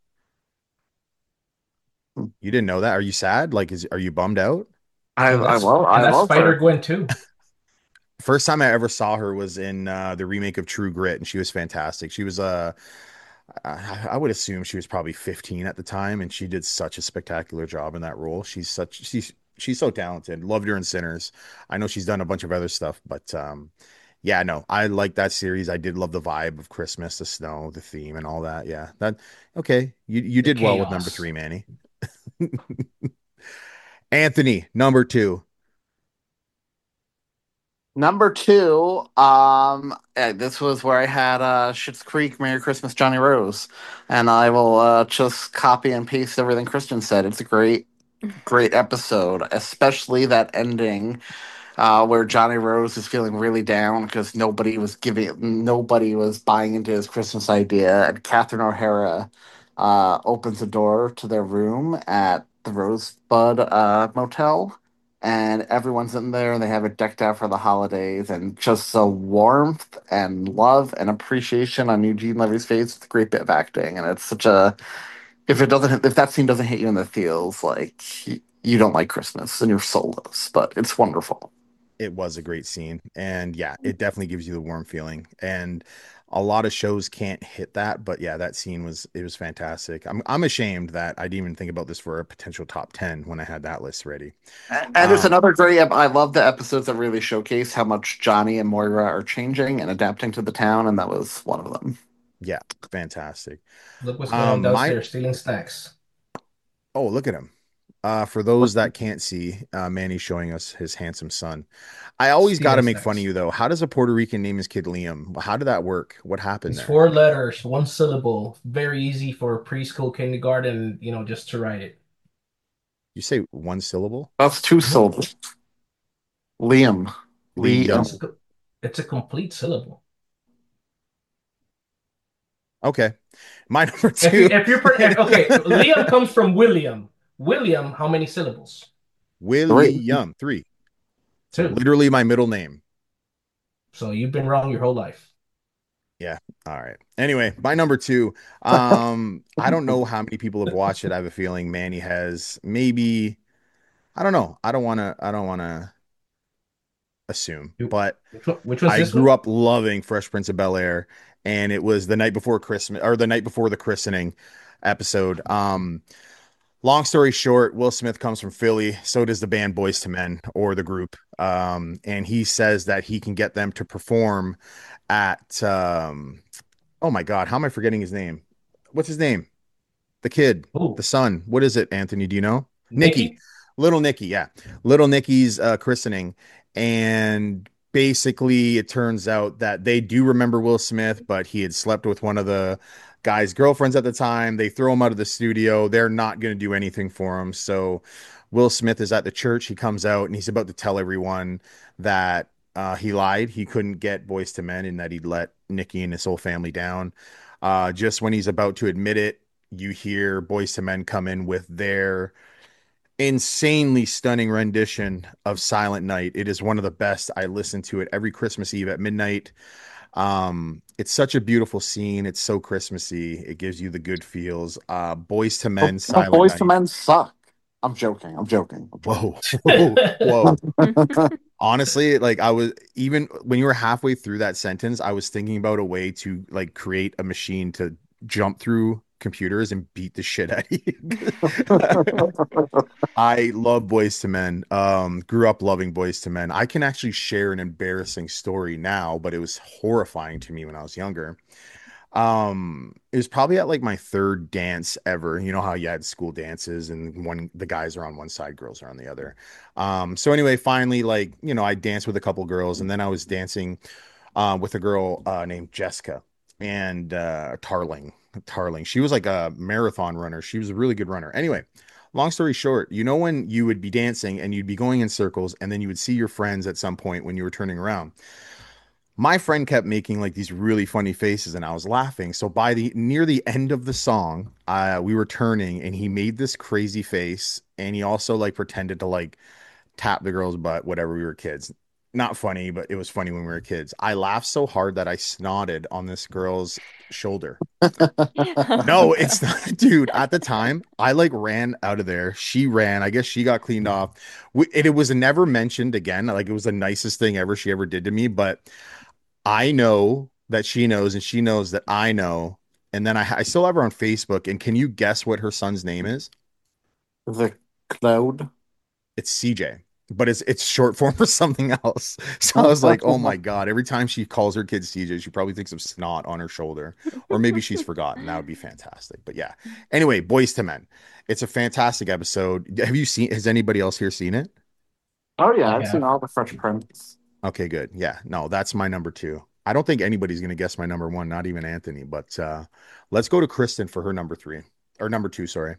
You didn't know that? Are you sad? Like, is are you bummed out? I And I that's love and I that's love Spider her. Gwen too. First time I ever saw her was in uh, the remake of True Grit, and she was fantastic. She was uh, I, I would assume she was probably fifteen at the time, and she did such a spectacular job in that role. She's such she's she's so talented. Loved her in Sinners. I know she's done a bunch of other stuff, but um, yeah, no, I like that series. I did love the vibe of Christmas, the snow, the theme, and all that. Yeah, that okay. You you The did well with number chaos. three, Manny. Anthony, number two. Number two, um, eh, this was where I had uh, Schitt's Creek, Merry Christmas, Johnny Rose, and I will uh, just copy and paste everything Christian said. It's a great, great episode, especially that ending uh, where Johnny Rose is feeling really down because nobody was giving, nobody was buying into his Christmas idea, and Catherine O'Hara uh, opens the door to their room at the Rosebud uh, Motel, and everyone's in there, and they have it decked out for the holidays, and just the warmth and love and appreciation on Eugene Levy's face. It's a great bit of acting, and it's such a if it doesn't if that scene doesn't hit you in the feels like. You don't like Christmas and you're soulless, but it's wonderful. It was a great scene, and yeah, it definitely gives you the warm feeling. And a lot of shows can't hit that, but yeah, that scene was it was fantastic. I'm I'm ashamed that I didn't even think about this for a potential top ten when I had that list ready. And it's Um, another great. I love the episodes that really showcase how much Johnny and Moira are changing and adapting to the town, and that was one of them. yeah, fantastic. Look what's going on Um, my downstairs, stealing snacks. oh, look at him. Uh, for those that can't see, uh, Manny's showing us his handsome son. I always got to Stealing make fun of snacks. you though. How does a Puerto Rican name his kid Liam? How did that work? What happened It's there? four letters, one syllable. Very easy for preschool, kindergarten, you know, just to write it. You say one syllable? That's two Mhm. syllables. Liam, It's Liam. Liam. a, co- it's a complete syllable. Okay. My number If you two, if you're per- if, okay, Liam comes from William. William, how many syllables? Three. William, three. So Two. literally my middle name. So you've been wrong your whole life. Yeah. All right. Anyway, my number two. Um, I don't know how many people have watched it. I have a feeling Manny has. Maybe I don't know. I don't want to. I don't want to assume, but Which one, which was I this grew one? up loving Fresh Prince of Bel-Air, and it was the night before Christmas or the night before the christening episode. Um, long story short, Will Smith comes from Philly. So does the band Boys to Men or the group. Um, and he says that he can get them to perform at um, oh my God, how am I forgetting his name? What's his name? The kid, the Oh, son. What is it, Anthony? Do you know? Nikki, Nikki. little Nikki, yeah, little Nikki's uh, christening, and basically it turns out that they do remember Will Smith, but he had slept with one of the guy's girlfriends at the time. They throw him out of the studio. They're not going to do anything for him. So Will Smith is at the church. He comes out and he's about to tell everyone that uh, he lied. He couldn't get Boys to Men and that he'd let Nikki and his whole family down. Uh, just when he's about to admit it, you hear Boys to Men come in with their insanely stunning rendition of Silent Night. It is one of the best. I listen to it every Christmas Eve at midnight. Um, it's such a beautiful scene. It's so Christmassy. It gives you the good feels. Uh, Boys to But, Men, but Silent Boys to Night. Men suck. I'm joking. I'm joking. I'm joking. Whoa, whoa, whoa. Honestly, like I was even when you were halfway through that sentence, I was thinking about a way to like create a machine to jump through computers and beat the shit out of you. I love Boys to Men. Um, grew up loving Boys to Men. I can actually share an embarrassing story now, but it was horrifying to me when I was younger. Um, it was probably at like my third dance ever. You know how you had school dances and one the guys are on one side, girls are on the other. Um, so anyway, finally, like, you know, I danced with a couple girls and then I was dancing uh with a girl uh named Jessica and uh Tarling. Tarling. She was like a marathon runner. She was a really good runner. Anyway, long story short, you know when you would be dancing and you'd be going in circles and then you would see your friends at some point when you were turning around. My friend kept making like these really funny faces and I was laughing. So by the near the end of the song, uh, we were turning and he made this crazy face and he also like pretended to like tap the girl's butt, whatever we were kids. Not funny, but it was funny when we were kids. I laughed so hard that I snotted on this girl's shoulder. Oh No, God. it's not, dude. At the time, I like ran out of there. She ran. I guess she got cleaned off. We, it, it was never mentioned again. Like it was the nicest thing ever she ever did to me. But I know that she knows, and she knows that I know. And then I, I still have her on Facebook. And can you guess what her son's name is? The Cloud. It's C J, but it's it's short form for something else. So I was like, oh my God. Every time she calls her kid C J, she probably thinks of snot on her shoulder, or maybe she's forgotten. That would be fantastic. But yeah. Anyway, Boys to Men. It's a fantastic episode. Have you seen, has anybody else here seen it? Oh yeah, I I've seen have. all the Fresh Prince. Okay, good. Yeah. No, that's my number two. I don't think anybody's going to guess my number one, not even Anthony, but uh, let's go to Kristen for her number three or number two. Sorry.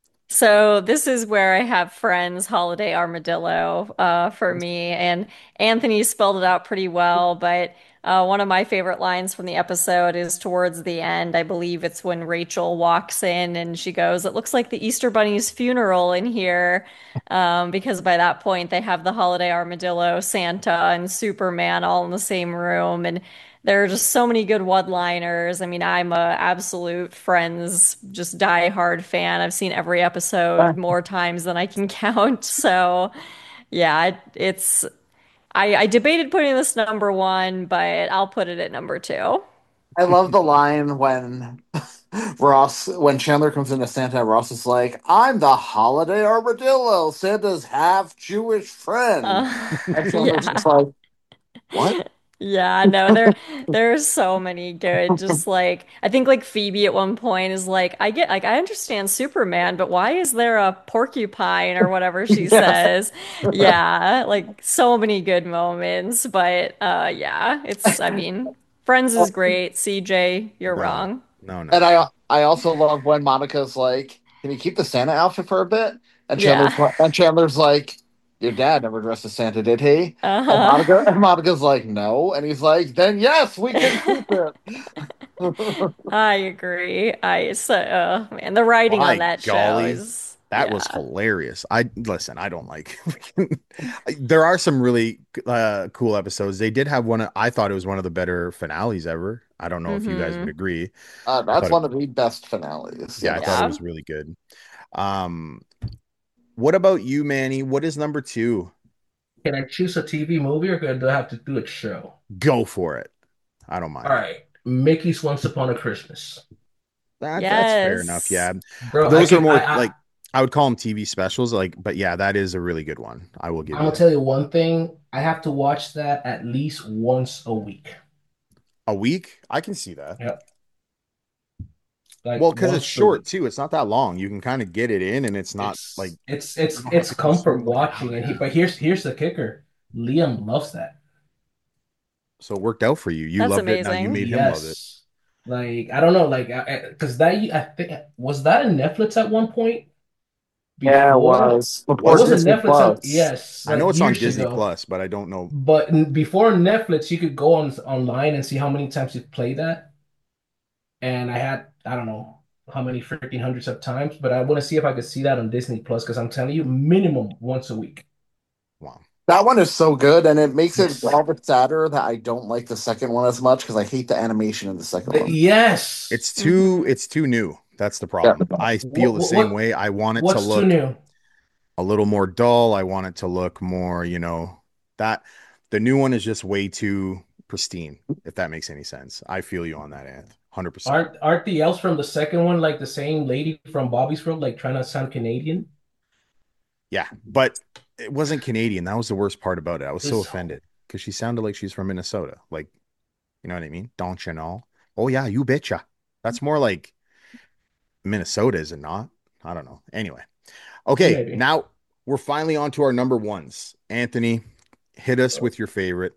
So this is where I have Friends Holiday Armadillo uh, for me, and Anthony spelled it out pretty well. But uh, one of my favorite lines from the episode is towards the end. I believe it's when Rachel walks in and she goes, "It looks like the Easter Bunny's funeral in here," um, because by that point they have the Holiday Armadillo, Santa, and Superman all in the same room, and there are just so many good one-liners. I mean, I'm a absolute Friends, just die-hard fan. I've seen every episode more times than I can count. So, yeah, it, it's I, I debated putting this number one, but I'll put it at number two. I love the line when Ross, when Chandler comes into Santa, Ross is like, "I'm the holiday armadillo, Santa's half Jewish friend," Uh, and Chandler's yeah. just like, "What?" Yeah, no, there there's so many good. Just like I think like Phoebe at one point is like, I get like I understand Superman, but why is there a porcupine or whatever she Yeah. says? Yeah, like so many good moments. But uh yeah, it's I mean, Friends is great. C J, you're No, wrong. no, no, And no. I I also love when Monica's like, "Can you keep the Santa outfit for a bit?" And Chandler's Yeah. and Chandler's like, "Your dad never dressed as Santa, did he?" And Monica Uh-huh. and Monica's like, "No," and he's like, "Then yes, we can keep it." I agree. I so uh, man, the writing on By that show golly, is that was yeah. hilarious. I listen, I don't like there are some really uh cool episodes. They did have one of- I thought it was one of the better finales ever. I don't know if you guys would Mm-hmm. agree. Uh, I that's thought it, one of the best finales yeah, that I I've thought it Yeah. was seen. really good. Um, what about you, Manny? What is number two? Can I choose a T V movie or do I have to do a show? Go for it. I don't All mind. right, Mickey's Once Upon a Christmas. That that's fair enough. Yes. Yeah, Bro, I those are could I, more I like I would call them T V specials. Like, but yeah, that is a really good one. I will give I'm you gonna that. tell you one thing. I have to watch that at least once a week. A week, I can see that. Yep, Well, like because it's once a short week. too. It's not that long. You can kind of get it in, and it's not like It's it's you it's don't have it's to consume comfort like an watching, hour and and a he. half. But here's here's the kicker. Liam loves that. So it worked out for you. You That's loved it. Now you amazing. made him love it. Yes, like I don't know, like because that I think was that in Netflix at one point Yeah, it before. was It before Was it? wasn't Disney Netflix, and Plus. yes, I know like it's on years Disney ago. Plus, but I don't know. But n- before Netflix, you could go on online and see how many times you've played that. And I had, I don't know how many freaking hundreds of times, but I want to see if I could see that on Disney Plus because I'm telling you, minimum once a week. Wow. That one is so good, and it makes it Yes. all the sadder that I don't like the second one as much because I hate the animation in the second The- one. yes. It's too Mm-hmm. it's too new. That's the Yeah. problem. I feel What, the what, same what way. I want it to what's too look new? a little more dull. I want it to look more, you know, that the new one is just way too pristine, if that makes any sense. I feel you on that, Ant. one hundred percent. Aren't aren't the elves from the second one like the same lady from Bobby's World, like trying to sound Canadian? Yeah, but it wasn't Canadian. That was the worst part about it. I was so It's offended because she sounded like she's from Minnesota. Like, you know what I mean? Don't you know? Oh yeah, you betcha. That's more like Minnesota, is it not? I don't know. Anyway. Okay, maybe. now we're finally on to our number ones. Anthony, hit us with your favorite.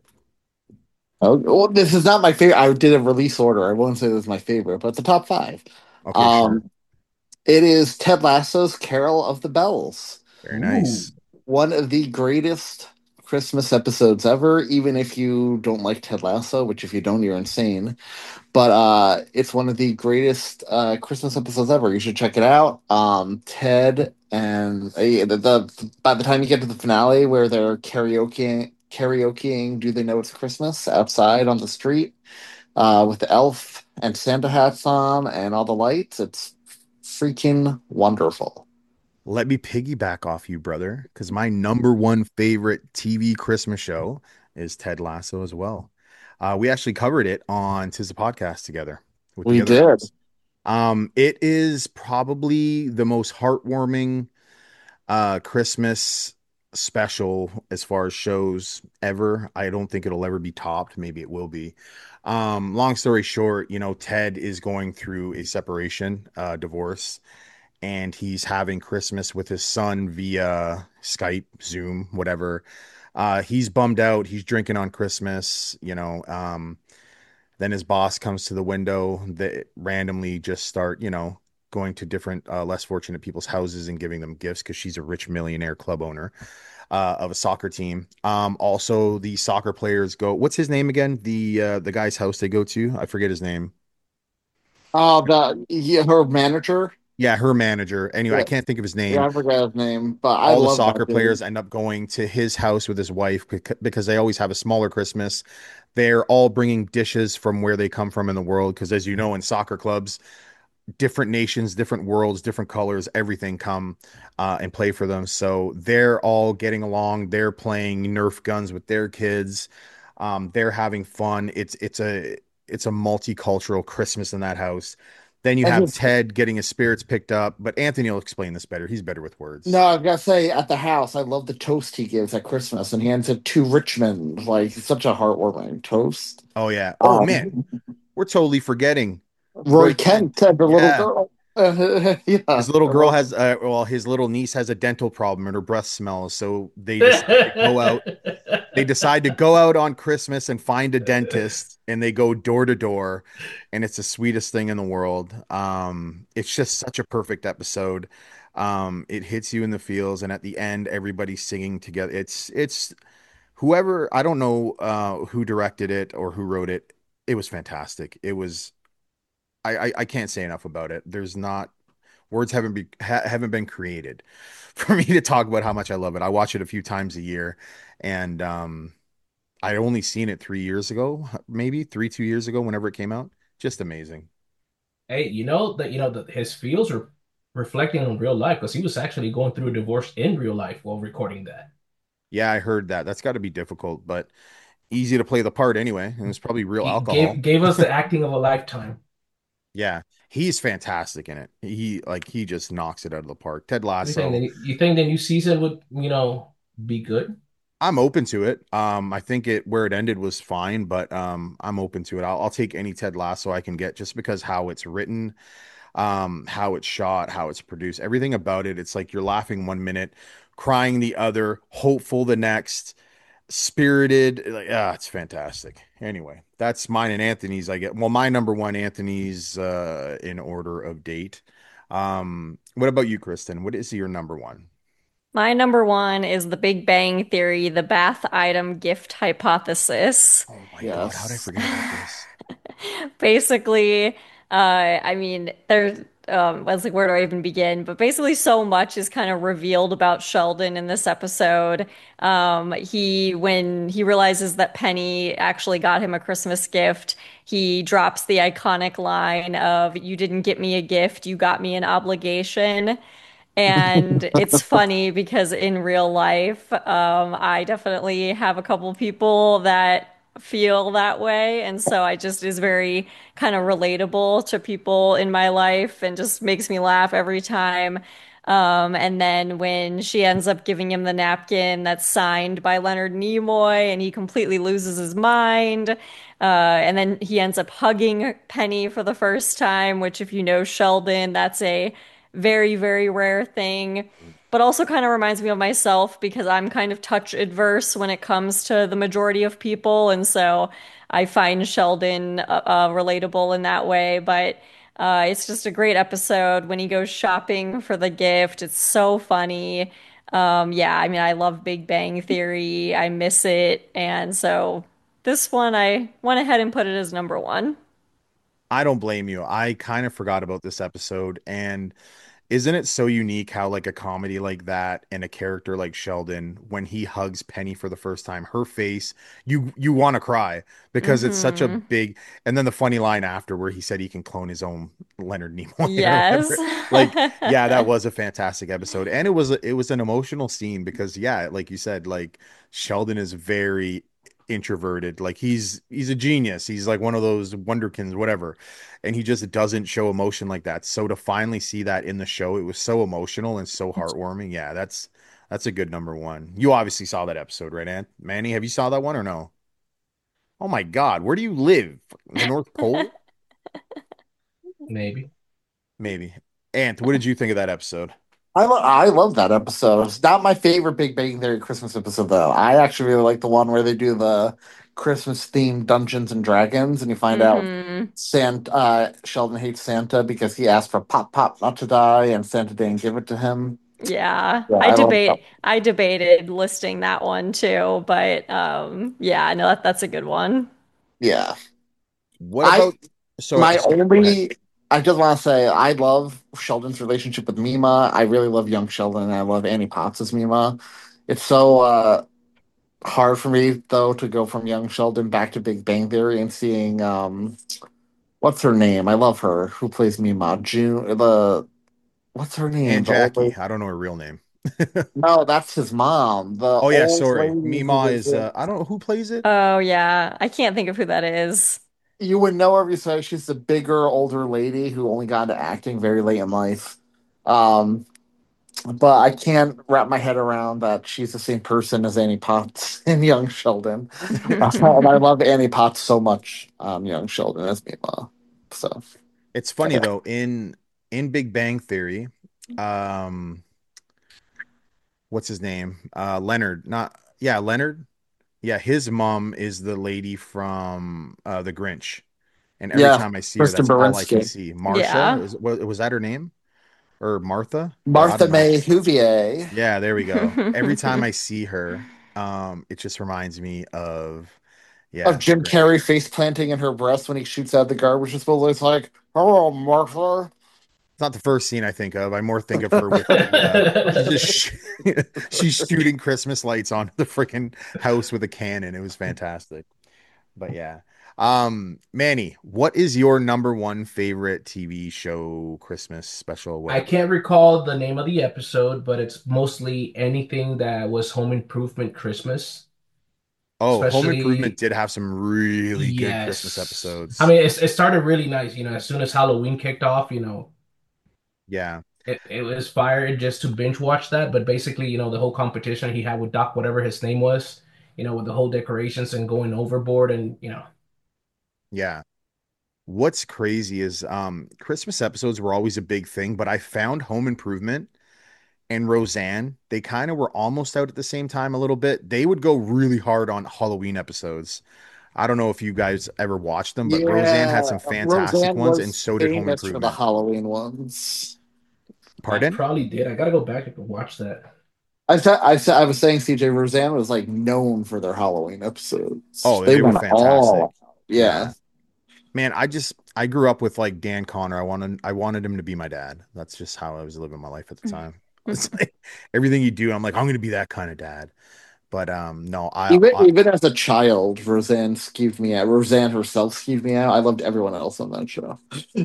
Oh, well, this is not my favorite. I did a release order. I won't say this is my favorite, but the top five. Okay, sure. Um, it is Ted Lasso's Carol of the Bells, Very Ooh. nice. one of the greatest Christmas episodes ever. Even if you don't like Ted Lasso, which if you don't, you're insane. But uh, it's one of the greatest uh, Christmas episodes ever. You should check it out. Um, Ted and uh, the, the by the time you get to the finale where they're karaoke karaokeing "Do They Know It's Christmas" outside on the street uh, with the elf and Santa hats on and all the lights, it's freaking wonderful. Let me piggyback off you, brother, because my number one favorite T V Christmas show is Ted Lasso as well. Uh, we actually covered it on Tis the Podcast together with the We other did. guys. Um, it is probably the most heartwarming uh Christmas special as far as shows ever. I don't think it'll ever be topped. Maybe it will be. Um, long story short, you know, Ted is going through a separation, uh, divorce, and he's having Christmas with his son via Skype, Zoom, whatever. Uh, he's bummed out. He's drinking on Christmas, you know. Um, then his boss comes to the window. They randomly just start, you know, going to different uh, less fortunate people's houses and giving them gifts because she's a rich millionaire club owner uh, of a soccer team. Um, also, the soccer players go. What's his name again? The uh, the guy's house they go to. I forget his name. Uh, the yeah, her manager. Yeah, her manager. Anyway, I Yeah, can't think of his yeah, name. I forgot his name, but I All the love soccer that players dude. end up going to his house with his wife bec- because they always have a smaller Christmas. They're all bringing dishes from where they come from in the world. Because as you know, in soccer clubs, different nations, different worlds, different colors, everything come uh, and play for them. So they're all getting along. They're playing Nerf guns with their kids. Um, they're having fun. It's it's a it's a multicultural Christmas in that house. Then you And have his Ted getting his spirits picked up, but Anthony will explain this better. He's better with No, words. I gotta say, at the house, I love the toast he gives at Christmas, and he hands it to Richmond. Like, it's such a heartwarming toast. Oh yeah. Oh man, Um, we're totally forgetting Roy Roy Kent. Kent and the little Yeah. girl. yeah, His little I girl love has uh well, his little niece has a dental problem and her breath smells, so they decide to go out. They decide to go out on Christmas and find a dentist, and they go door to door, and it's the sweetest thing in the world. Um, it's just such a perfect episode. Um, it hits you in the feels, and at the end, everybody's singing together. It's it's whoever, I don't know uh who directed it or who wrote it. It was fantastic. It was I I, I can't say enough about it. There's not words haven't be ha haven't been created for me to talk about how much I love it. I watch it a few times a year, and um I only seen it three years ago, maybe three, two years ago, whenever it came out. Just amazing. Hey, you know that you know that his feels are reflecting on real life because he was actually going through a divorce in real life while recording that. Yeah, I heard that. That's got to be difficult, but easy to play the part anyway. And it's probably real He alcohol. gave gave us the acting of a lifetime. Yeah, he's fantastic in it. He like he just knocks it out of the park. Ted What do you think? Lasso. The, you think the new season would, you know, be good? I'm open to it. Um, I think it where it ended was fine, but um, I'm open to it. I'll, I'll take any Ted Lasso I can get just because how it's written, um, how it's shot, how it's produced, everything about it. It's like you're laughing one minute, crying the other, hopeful the next, spirited. Like, ah, it's fantastic. Anyway, that's mine and Anthony's. I get well, my number one, Anthony's, uh, in order of date. Um, what about you, Kristen? What is your number one? My number one is The Big Bang Theory, the bath item gift hypothesis. Oh my God, how did I Yes. forget about this? Basically, uh, I mean, there's, um, I was like, where do I even begin? But basically, so much is kind of revealed about Sheldon in this episode. Um, he, when he realizes that Penny actually got him a Christmas gift, he drops the iconic line of, "You didn't get me a gift, you got me an obligation." And it's funny because in real life, um, I definitely have a couple people that feel that way. And so I just is very kind of relatable to people in my life and just makes me laugh every time. Um, and then when she ends up giving him the napkin that's signed by Leonard Nimoy and he completely loses his mind. Uh, and then he ends up hugging Penny for the first time, which, if you know Sheldon, that's a very, very rare thing, but also kind of reminds me of myself because I'm kind of touch adverse when it comes to the majority of people. And so I find Sheldon uh, uh, relatable in that way. But uh, it's just a great episode when he goes shopping for the gift. It's so funny. Um, yeah, I mean, I love Big Bang Theory. I miss it. And so this one, I went ahead and put it as number one. I don't blame you. I kind of forgot about this episode, and isn't it so unique how like a comedy like that and a character like Sheldon, when he hugs Penny for the first time, her face, you you want to cry because it's such a Hmm. big, and then the funny line after where he said he can clone his own Leonard Nimoy or Yes. whatever. Like, yeah, that was a fantastic episode. And it was it was an emotional scene because yeah, like you said, like Sheldon is very introverted. Like he's he's a genius. He's like one of those wonderkins, whatever, and he just doesn't show emotion like that. So to finally see that in the show, it was so emotional and so heartwarming. Yeah, that's that's a good number one. You obviously saw that episode, right, Ant? Manny, have you saw that one or no? Oh my God, where do you live? The North Pole? Maybe. Maybe. Ant, what did you think of that episode? I, lo- I love that episode. It's not my favorite Big Bang Theory Christmas episode, though. I actually really like the one where they do the Christmas themed Dungeons and Dragons, and you find out Hmm. Santa, uh, Sheldon hates Santa because he asked for Pop Pop not to die, and Santa didn't give it to him. Yeah, Yeah, I I love that. debate I debated listing that one too, but um yeah, no, that, that's a good one. Yeah. What I about so my sorry, go ahead. only I just want to say I love Sheldon's relationship with Mima. I really love young Sheldon, and I love Annie Potts as Mima. It's so uh hard for me though to go from young Sheldon back to Big Bang Theory and seeing um what's her name? I love her. Who plays Mima? June the what's her name? And The old Jackie, lady. I don't know her real name. No, that's his mom. The Oh yeah, old sorry. lady who Mima was is in, uh I don't know who plays it. Oh yeah, I can't think of who that is. you would know her if you saw her. She's the bigger, older lady who only got into acting very late in life. Um, but I can't wrap my head around that she's the same person as Annie Potts in Young Sheldon. Uh, and I love Annie Potts so much, um, Young Sheldon as Mima. So It's funny yeah, though, in in Big Bang Theory, um, what's his name? Uh, Leonard, not yeah, Leonard. Yeah, his mom is the lady from uh, The Grinch, and every yeah, time I see her, Kristen that's all I can Baranski, see. Marsha Yeah. is was, was that her name or Martha? Or I Martha don't know. May Huvier Yeah, there we go. Every time I see her, um, it just reminds me of of yeah, The Jim Grinch. Carrey face planting in her breast when he shoots out the garbage disposal. It's like, "Hello, Martha." It's not the first scene I think of. I more think of her with the uh she's just sh she's shooting Christmas lights onto the freaking house with a cannon. It was fantastic. But yeah. Um, Manny, what is your number one favorite T V show, Christmas special, I whatever? can't recall the name of the episode, but it's mostly anything that was Home Improvement Christmas, Oh, Home Improvement especially did have some really good Christmas yes. I episodes. mean, it's, it started really nice, you know, as soon as Halloween kicked off, you know, Yeah. it, it was fire just to binge watch that. But basically, you know, the whole competition he had with Doc, whatever his name was, you know, with the whole decorations and going overboard and, you know, Yeah. What's crazy is um Christmas episodes were always a big thing, but I found Home Improvement and Roseanne, they kind of were almost out at the same time a little bit. They would go really hard on Halloween episodes. I don't know if you guys ever watched them, but Roseanne had Yeah, some fantastic Roseanne ones, and was so did Home famous for the Improvement. Halloween ones. I Pardon? probably did. I gotta go back and watch that. I said, I said, I was saying C J Roseanne was like known for their Halloween episodes. Oh, They they were went fantastic. all out. Yeah. Yeah. Man, I just I grew up with like Dan Connor. I wanted I wanted him to be my dad. That's just how I was living my life at the time. It's like everything you do, I'm like, I'm gonna be that kind of dad. But um no, I, Even I even as a child, Roseanne skeeved me out. Roseanne herself skeeved me out. I loved everyone else on that show.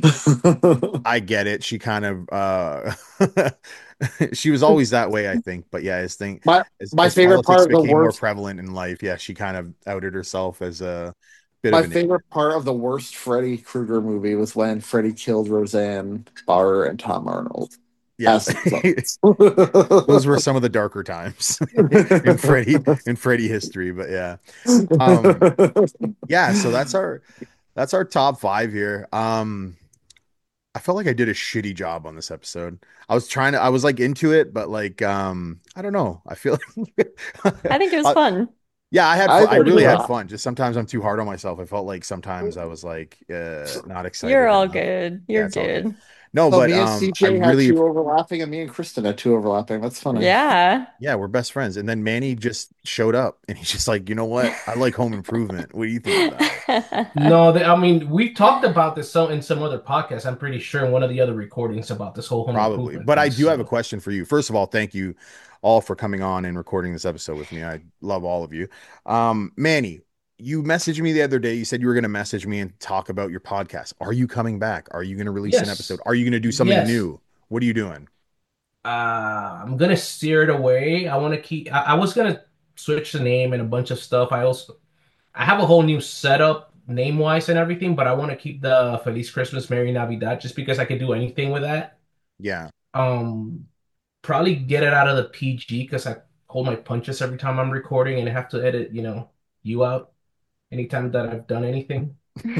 I get it. She kind of uh she was always that way, I think. But yeah, as thing my as my as favorite politics part of the became more worst prevalent in life, yeah, she kind of outed herself as a bit of my an idiot. favorite part of the worst Freddy Krueger movie was when Freddy killed Roseanne Barr and Tom Arnold Yeah. as themselves. Those were some of the darker times in Freddy in Freddy history, but yeah. Um yeah, so that's our that's our top five here. Um I felt like I did a shitty job on this episode. I was trying to I was like into it, but like um I don't know. I feel like I think it was I, fun. yeah, I had I fun. I did really had not. fun. Just sometimes I'm too hard on myself. I felt like sometimes I was like uh not You're excited all enough. good. Yeah, You're it's all good. good. No, So but me and um I C J had really two overlapping, and me and Kristen had two overlapping. That's funny. Yeah. yeah, we're best friends. And then Manny just showed up and he's just like, you know what? I like Home Improvement. What do you think of that? No, they, I mean, we talked about this some in some other podcast. I'm pretty sure in one of the other recordings about this whole home Probably. improvement But I thing. do have a So, question for you. First of all, thank you all for coming on and recording this episode with me. I love all of you. Um, Manny, you messaged me the other day. You said you were going to message me and talk about your podcast. Are you coming back? Are you going to release an episode? yes, Are you going to do something yes. new? What are you doing? Uh, I'm gonna steer it away. I want to keep. I, I was gonna switch the name and a bunch of stuff. I also I have a whole new setup name wise and everything, but I want to keep the Feliz Christmas, Merry Navidad just because I could do anything with that. Yeah. Um, Probably get it out of the P G because I hold my punches every time I'm recording and I have to edit, you know, you out anytime that I've done anything.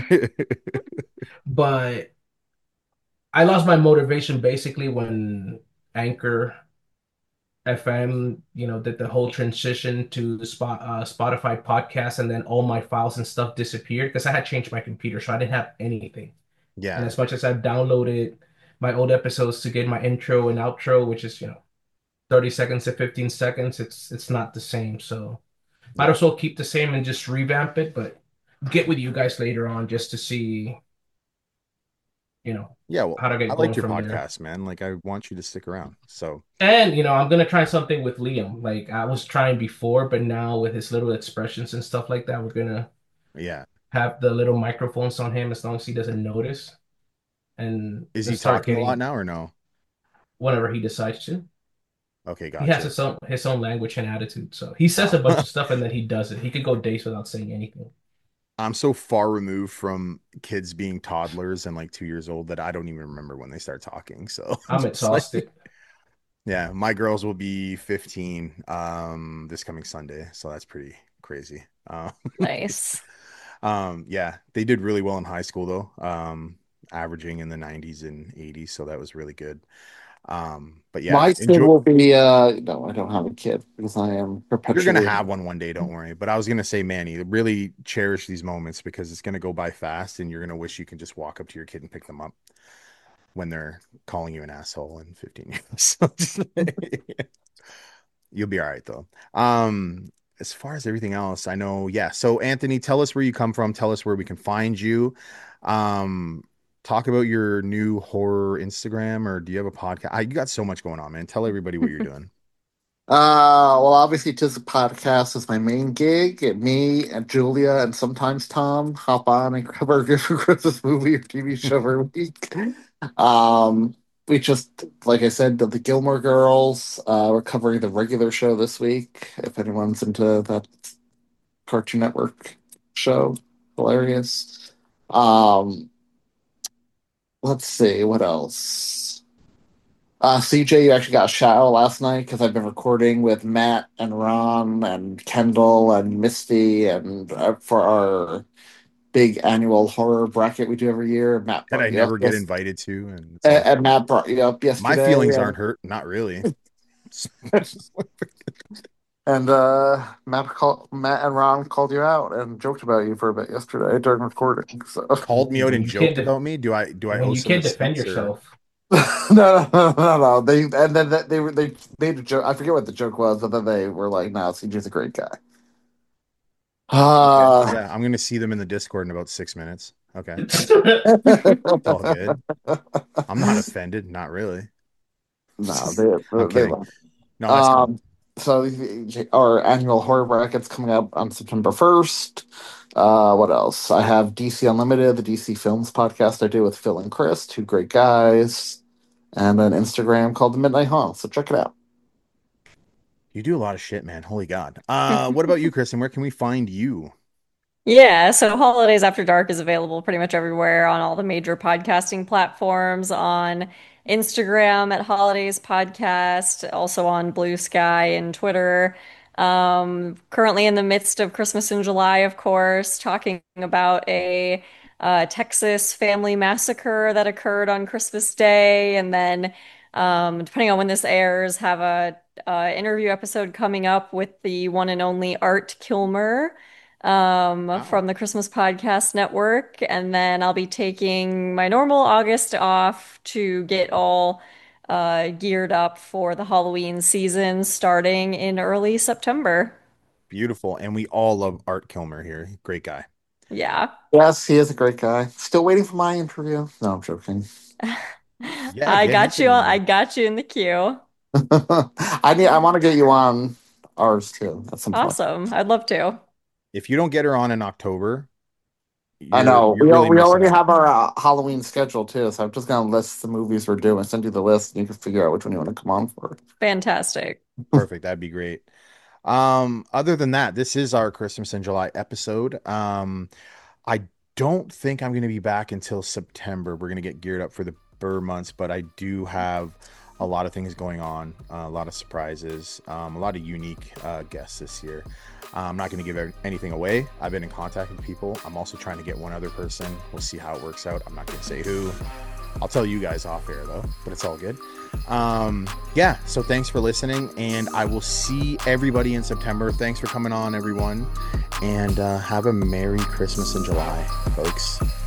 But I lost my motivation basically when Anchor F M, you know, did the whole transition to the spot uh, Spotify podcast, and then all my files and stuff disappeared because I had changed my computer, so I didn't have anything. And Yeah. as much as I've downloaded my old episodes to get my intro and outro, which is, you know, thirty seconds to fifteen seconds, it's it's not the same. So might Yeah. as well keep the same and just revamp it, but get with you guys later on just to see, you know, Yeah. Well, how to I get like going your from there. podcast, man. Like, I want you to stick around. So, And, you know, I'm gonna try something with Liam. Like I was trying before, but now with his little expressions and stuff like that, we're gonna yeah. have the little microphones on him as long as he doesn't notice and Is he just start talking a lot getting now or no? whenever he decides to. Okay. He has Gotcha. his own his own language and attitude. So he says a bunch Oh. of stuff and then he does it. He could go days without saying anything. I'm so far removed from kids being toddlers and like two years old that I don't even remember when they start talking. So I'm it's like, exhausted. yeah, my girls will be fifteen um this coming Sunday, so that's pretty crazy. Um, Nice. um yeah, they did really well in high school though. Um, averaging in the nineties and eighties, so that was really good. Um, but yeah, My kid enjoy. will be uh no, I don't have a kid because I am You're gonna perpetually have one one day, don't worry. But I was gonna say, Manny, really cherish these moments because it's gonna go by fast, and you're gonna wish you could just walk up to your kid and pick them up when they're calling you an asshole in fifteen years. So just- you'll be all right though. Um, as far as everything else, I know, yeah. So Anthony, tell us where you come from, tell us where we can find you. Um, talk about your new horror Instagram, or do you have a podcast? I, you got so much going on, man. Tell everybody what you're doing. Uh, well, obviously, Tis a Podcast is my main gig. And me and Julia and sometimes Tom hop on and cover a different Christmas movie or T V show every week. Um, we just, like I said, the Gilmore Girls. Uh, we're covering the regular show this week. If anyone's into that Cartoon Network show, hilarious. Um, let's see what else. Uh, C J, you actually got a shout out last night because I've been recording with Matt and Ron and Kendall and Misty and uh, for our big annual horror bracket we do every year. Matt That I brought you up never get yes- invited to, and it's all and, and Matt brought you up my yesterday. feelings and, aren't hurt. Not really. and uh, Matt call, Matt and Ron called you out and joked about you for a bit yesterday during recording. So Called me out When and you joked can't, de- about me. Do I do I when owe you some can't defend receipts, or yourself. no, no, no, no, no. They and then they, they were they made a joke. I forget what the joke was, but then they were like, "No, C J's a great guy." Uh, yeah, I'm gonna see them in the Discord in about six minutes. Okay, it's all good. I'm not offended. Not really. no, they I'm they kidding. love. No, that's cool. Um, so our annual horror bracket's coming up on September first. Uh, what else? I have D C Unlimited, the D C Films podcast I do with Phil and Chris, two great guys, and an Instagram called The Midnight Haunt. So check it out. You do a lot of shit, man. Holy God. Uh, what about you, Kristen? Where can we find you? Yeah, so Holidays After Dark is available pretty much everywhere on all the major podcasting platforms, on Instagram at Holidays Podcast, also on Blue Sky and Twitter. Um, currently in the midst of Christmas in July, of course, talking about a uh, Texas family massacre that occurred on Christmas Day, and then um, depending on when this airs, have a uh, interview episode coming up with the one and only Art Kilmer um, Wow. from the Christmas Podcast Network. And then I'll be taking my normal August off to get all uh, geared up for the Halloween season starting in early September. Beautiful. And we all love Art Kilmer here. Great guy. Yeah. Yes, he is a great guy. Still waiting for my interview. No, I'm joking. Yeah, I get got him you. in I there. got you in the queue. I need. I want to get you on ours too at some point. Awesome. I'd love to. If you don't get her on in October, I you're know you're we al- really we missing already out. have our uh, Halloween schedule too, so I'm just gonna list the movies we're doing. Send you the list, and you can figure out which one you want to come on for. Fantastic. Perfect. That'd be great. Um, other than that, this is our Christmas in July episode. Um, I don't think I'm going to be back until September. We're going to get geared up for the Burr months, but I do have a lot of things going on, uh, a lot of surprises, um, a lot of unique uh, guests this year. Uh, I'm not going to give ev- anything away. I've been in contact with people. I'm also trying to get one other person. We'll see how it works out. I'm not going to say who. I'll tell you guys off air though, but it's all good. Um, yeah, so thanks for listening, and I will see everybody in September. Thanks for coming on, everyone, and uh, have a Merry Christmas in July, folks.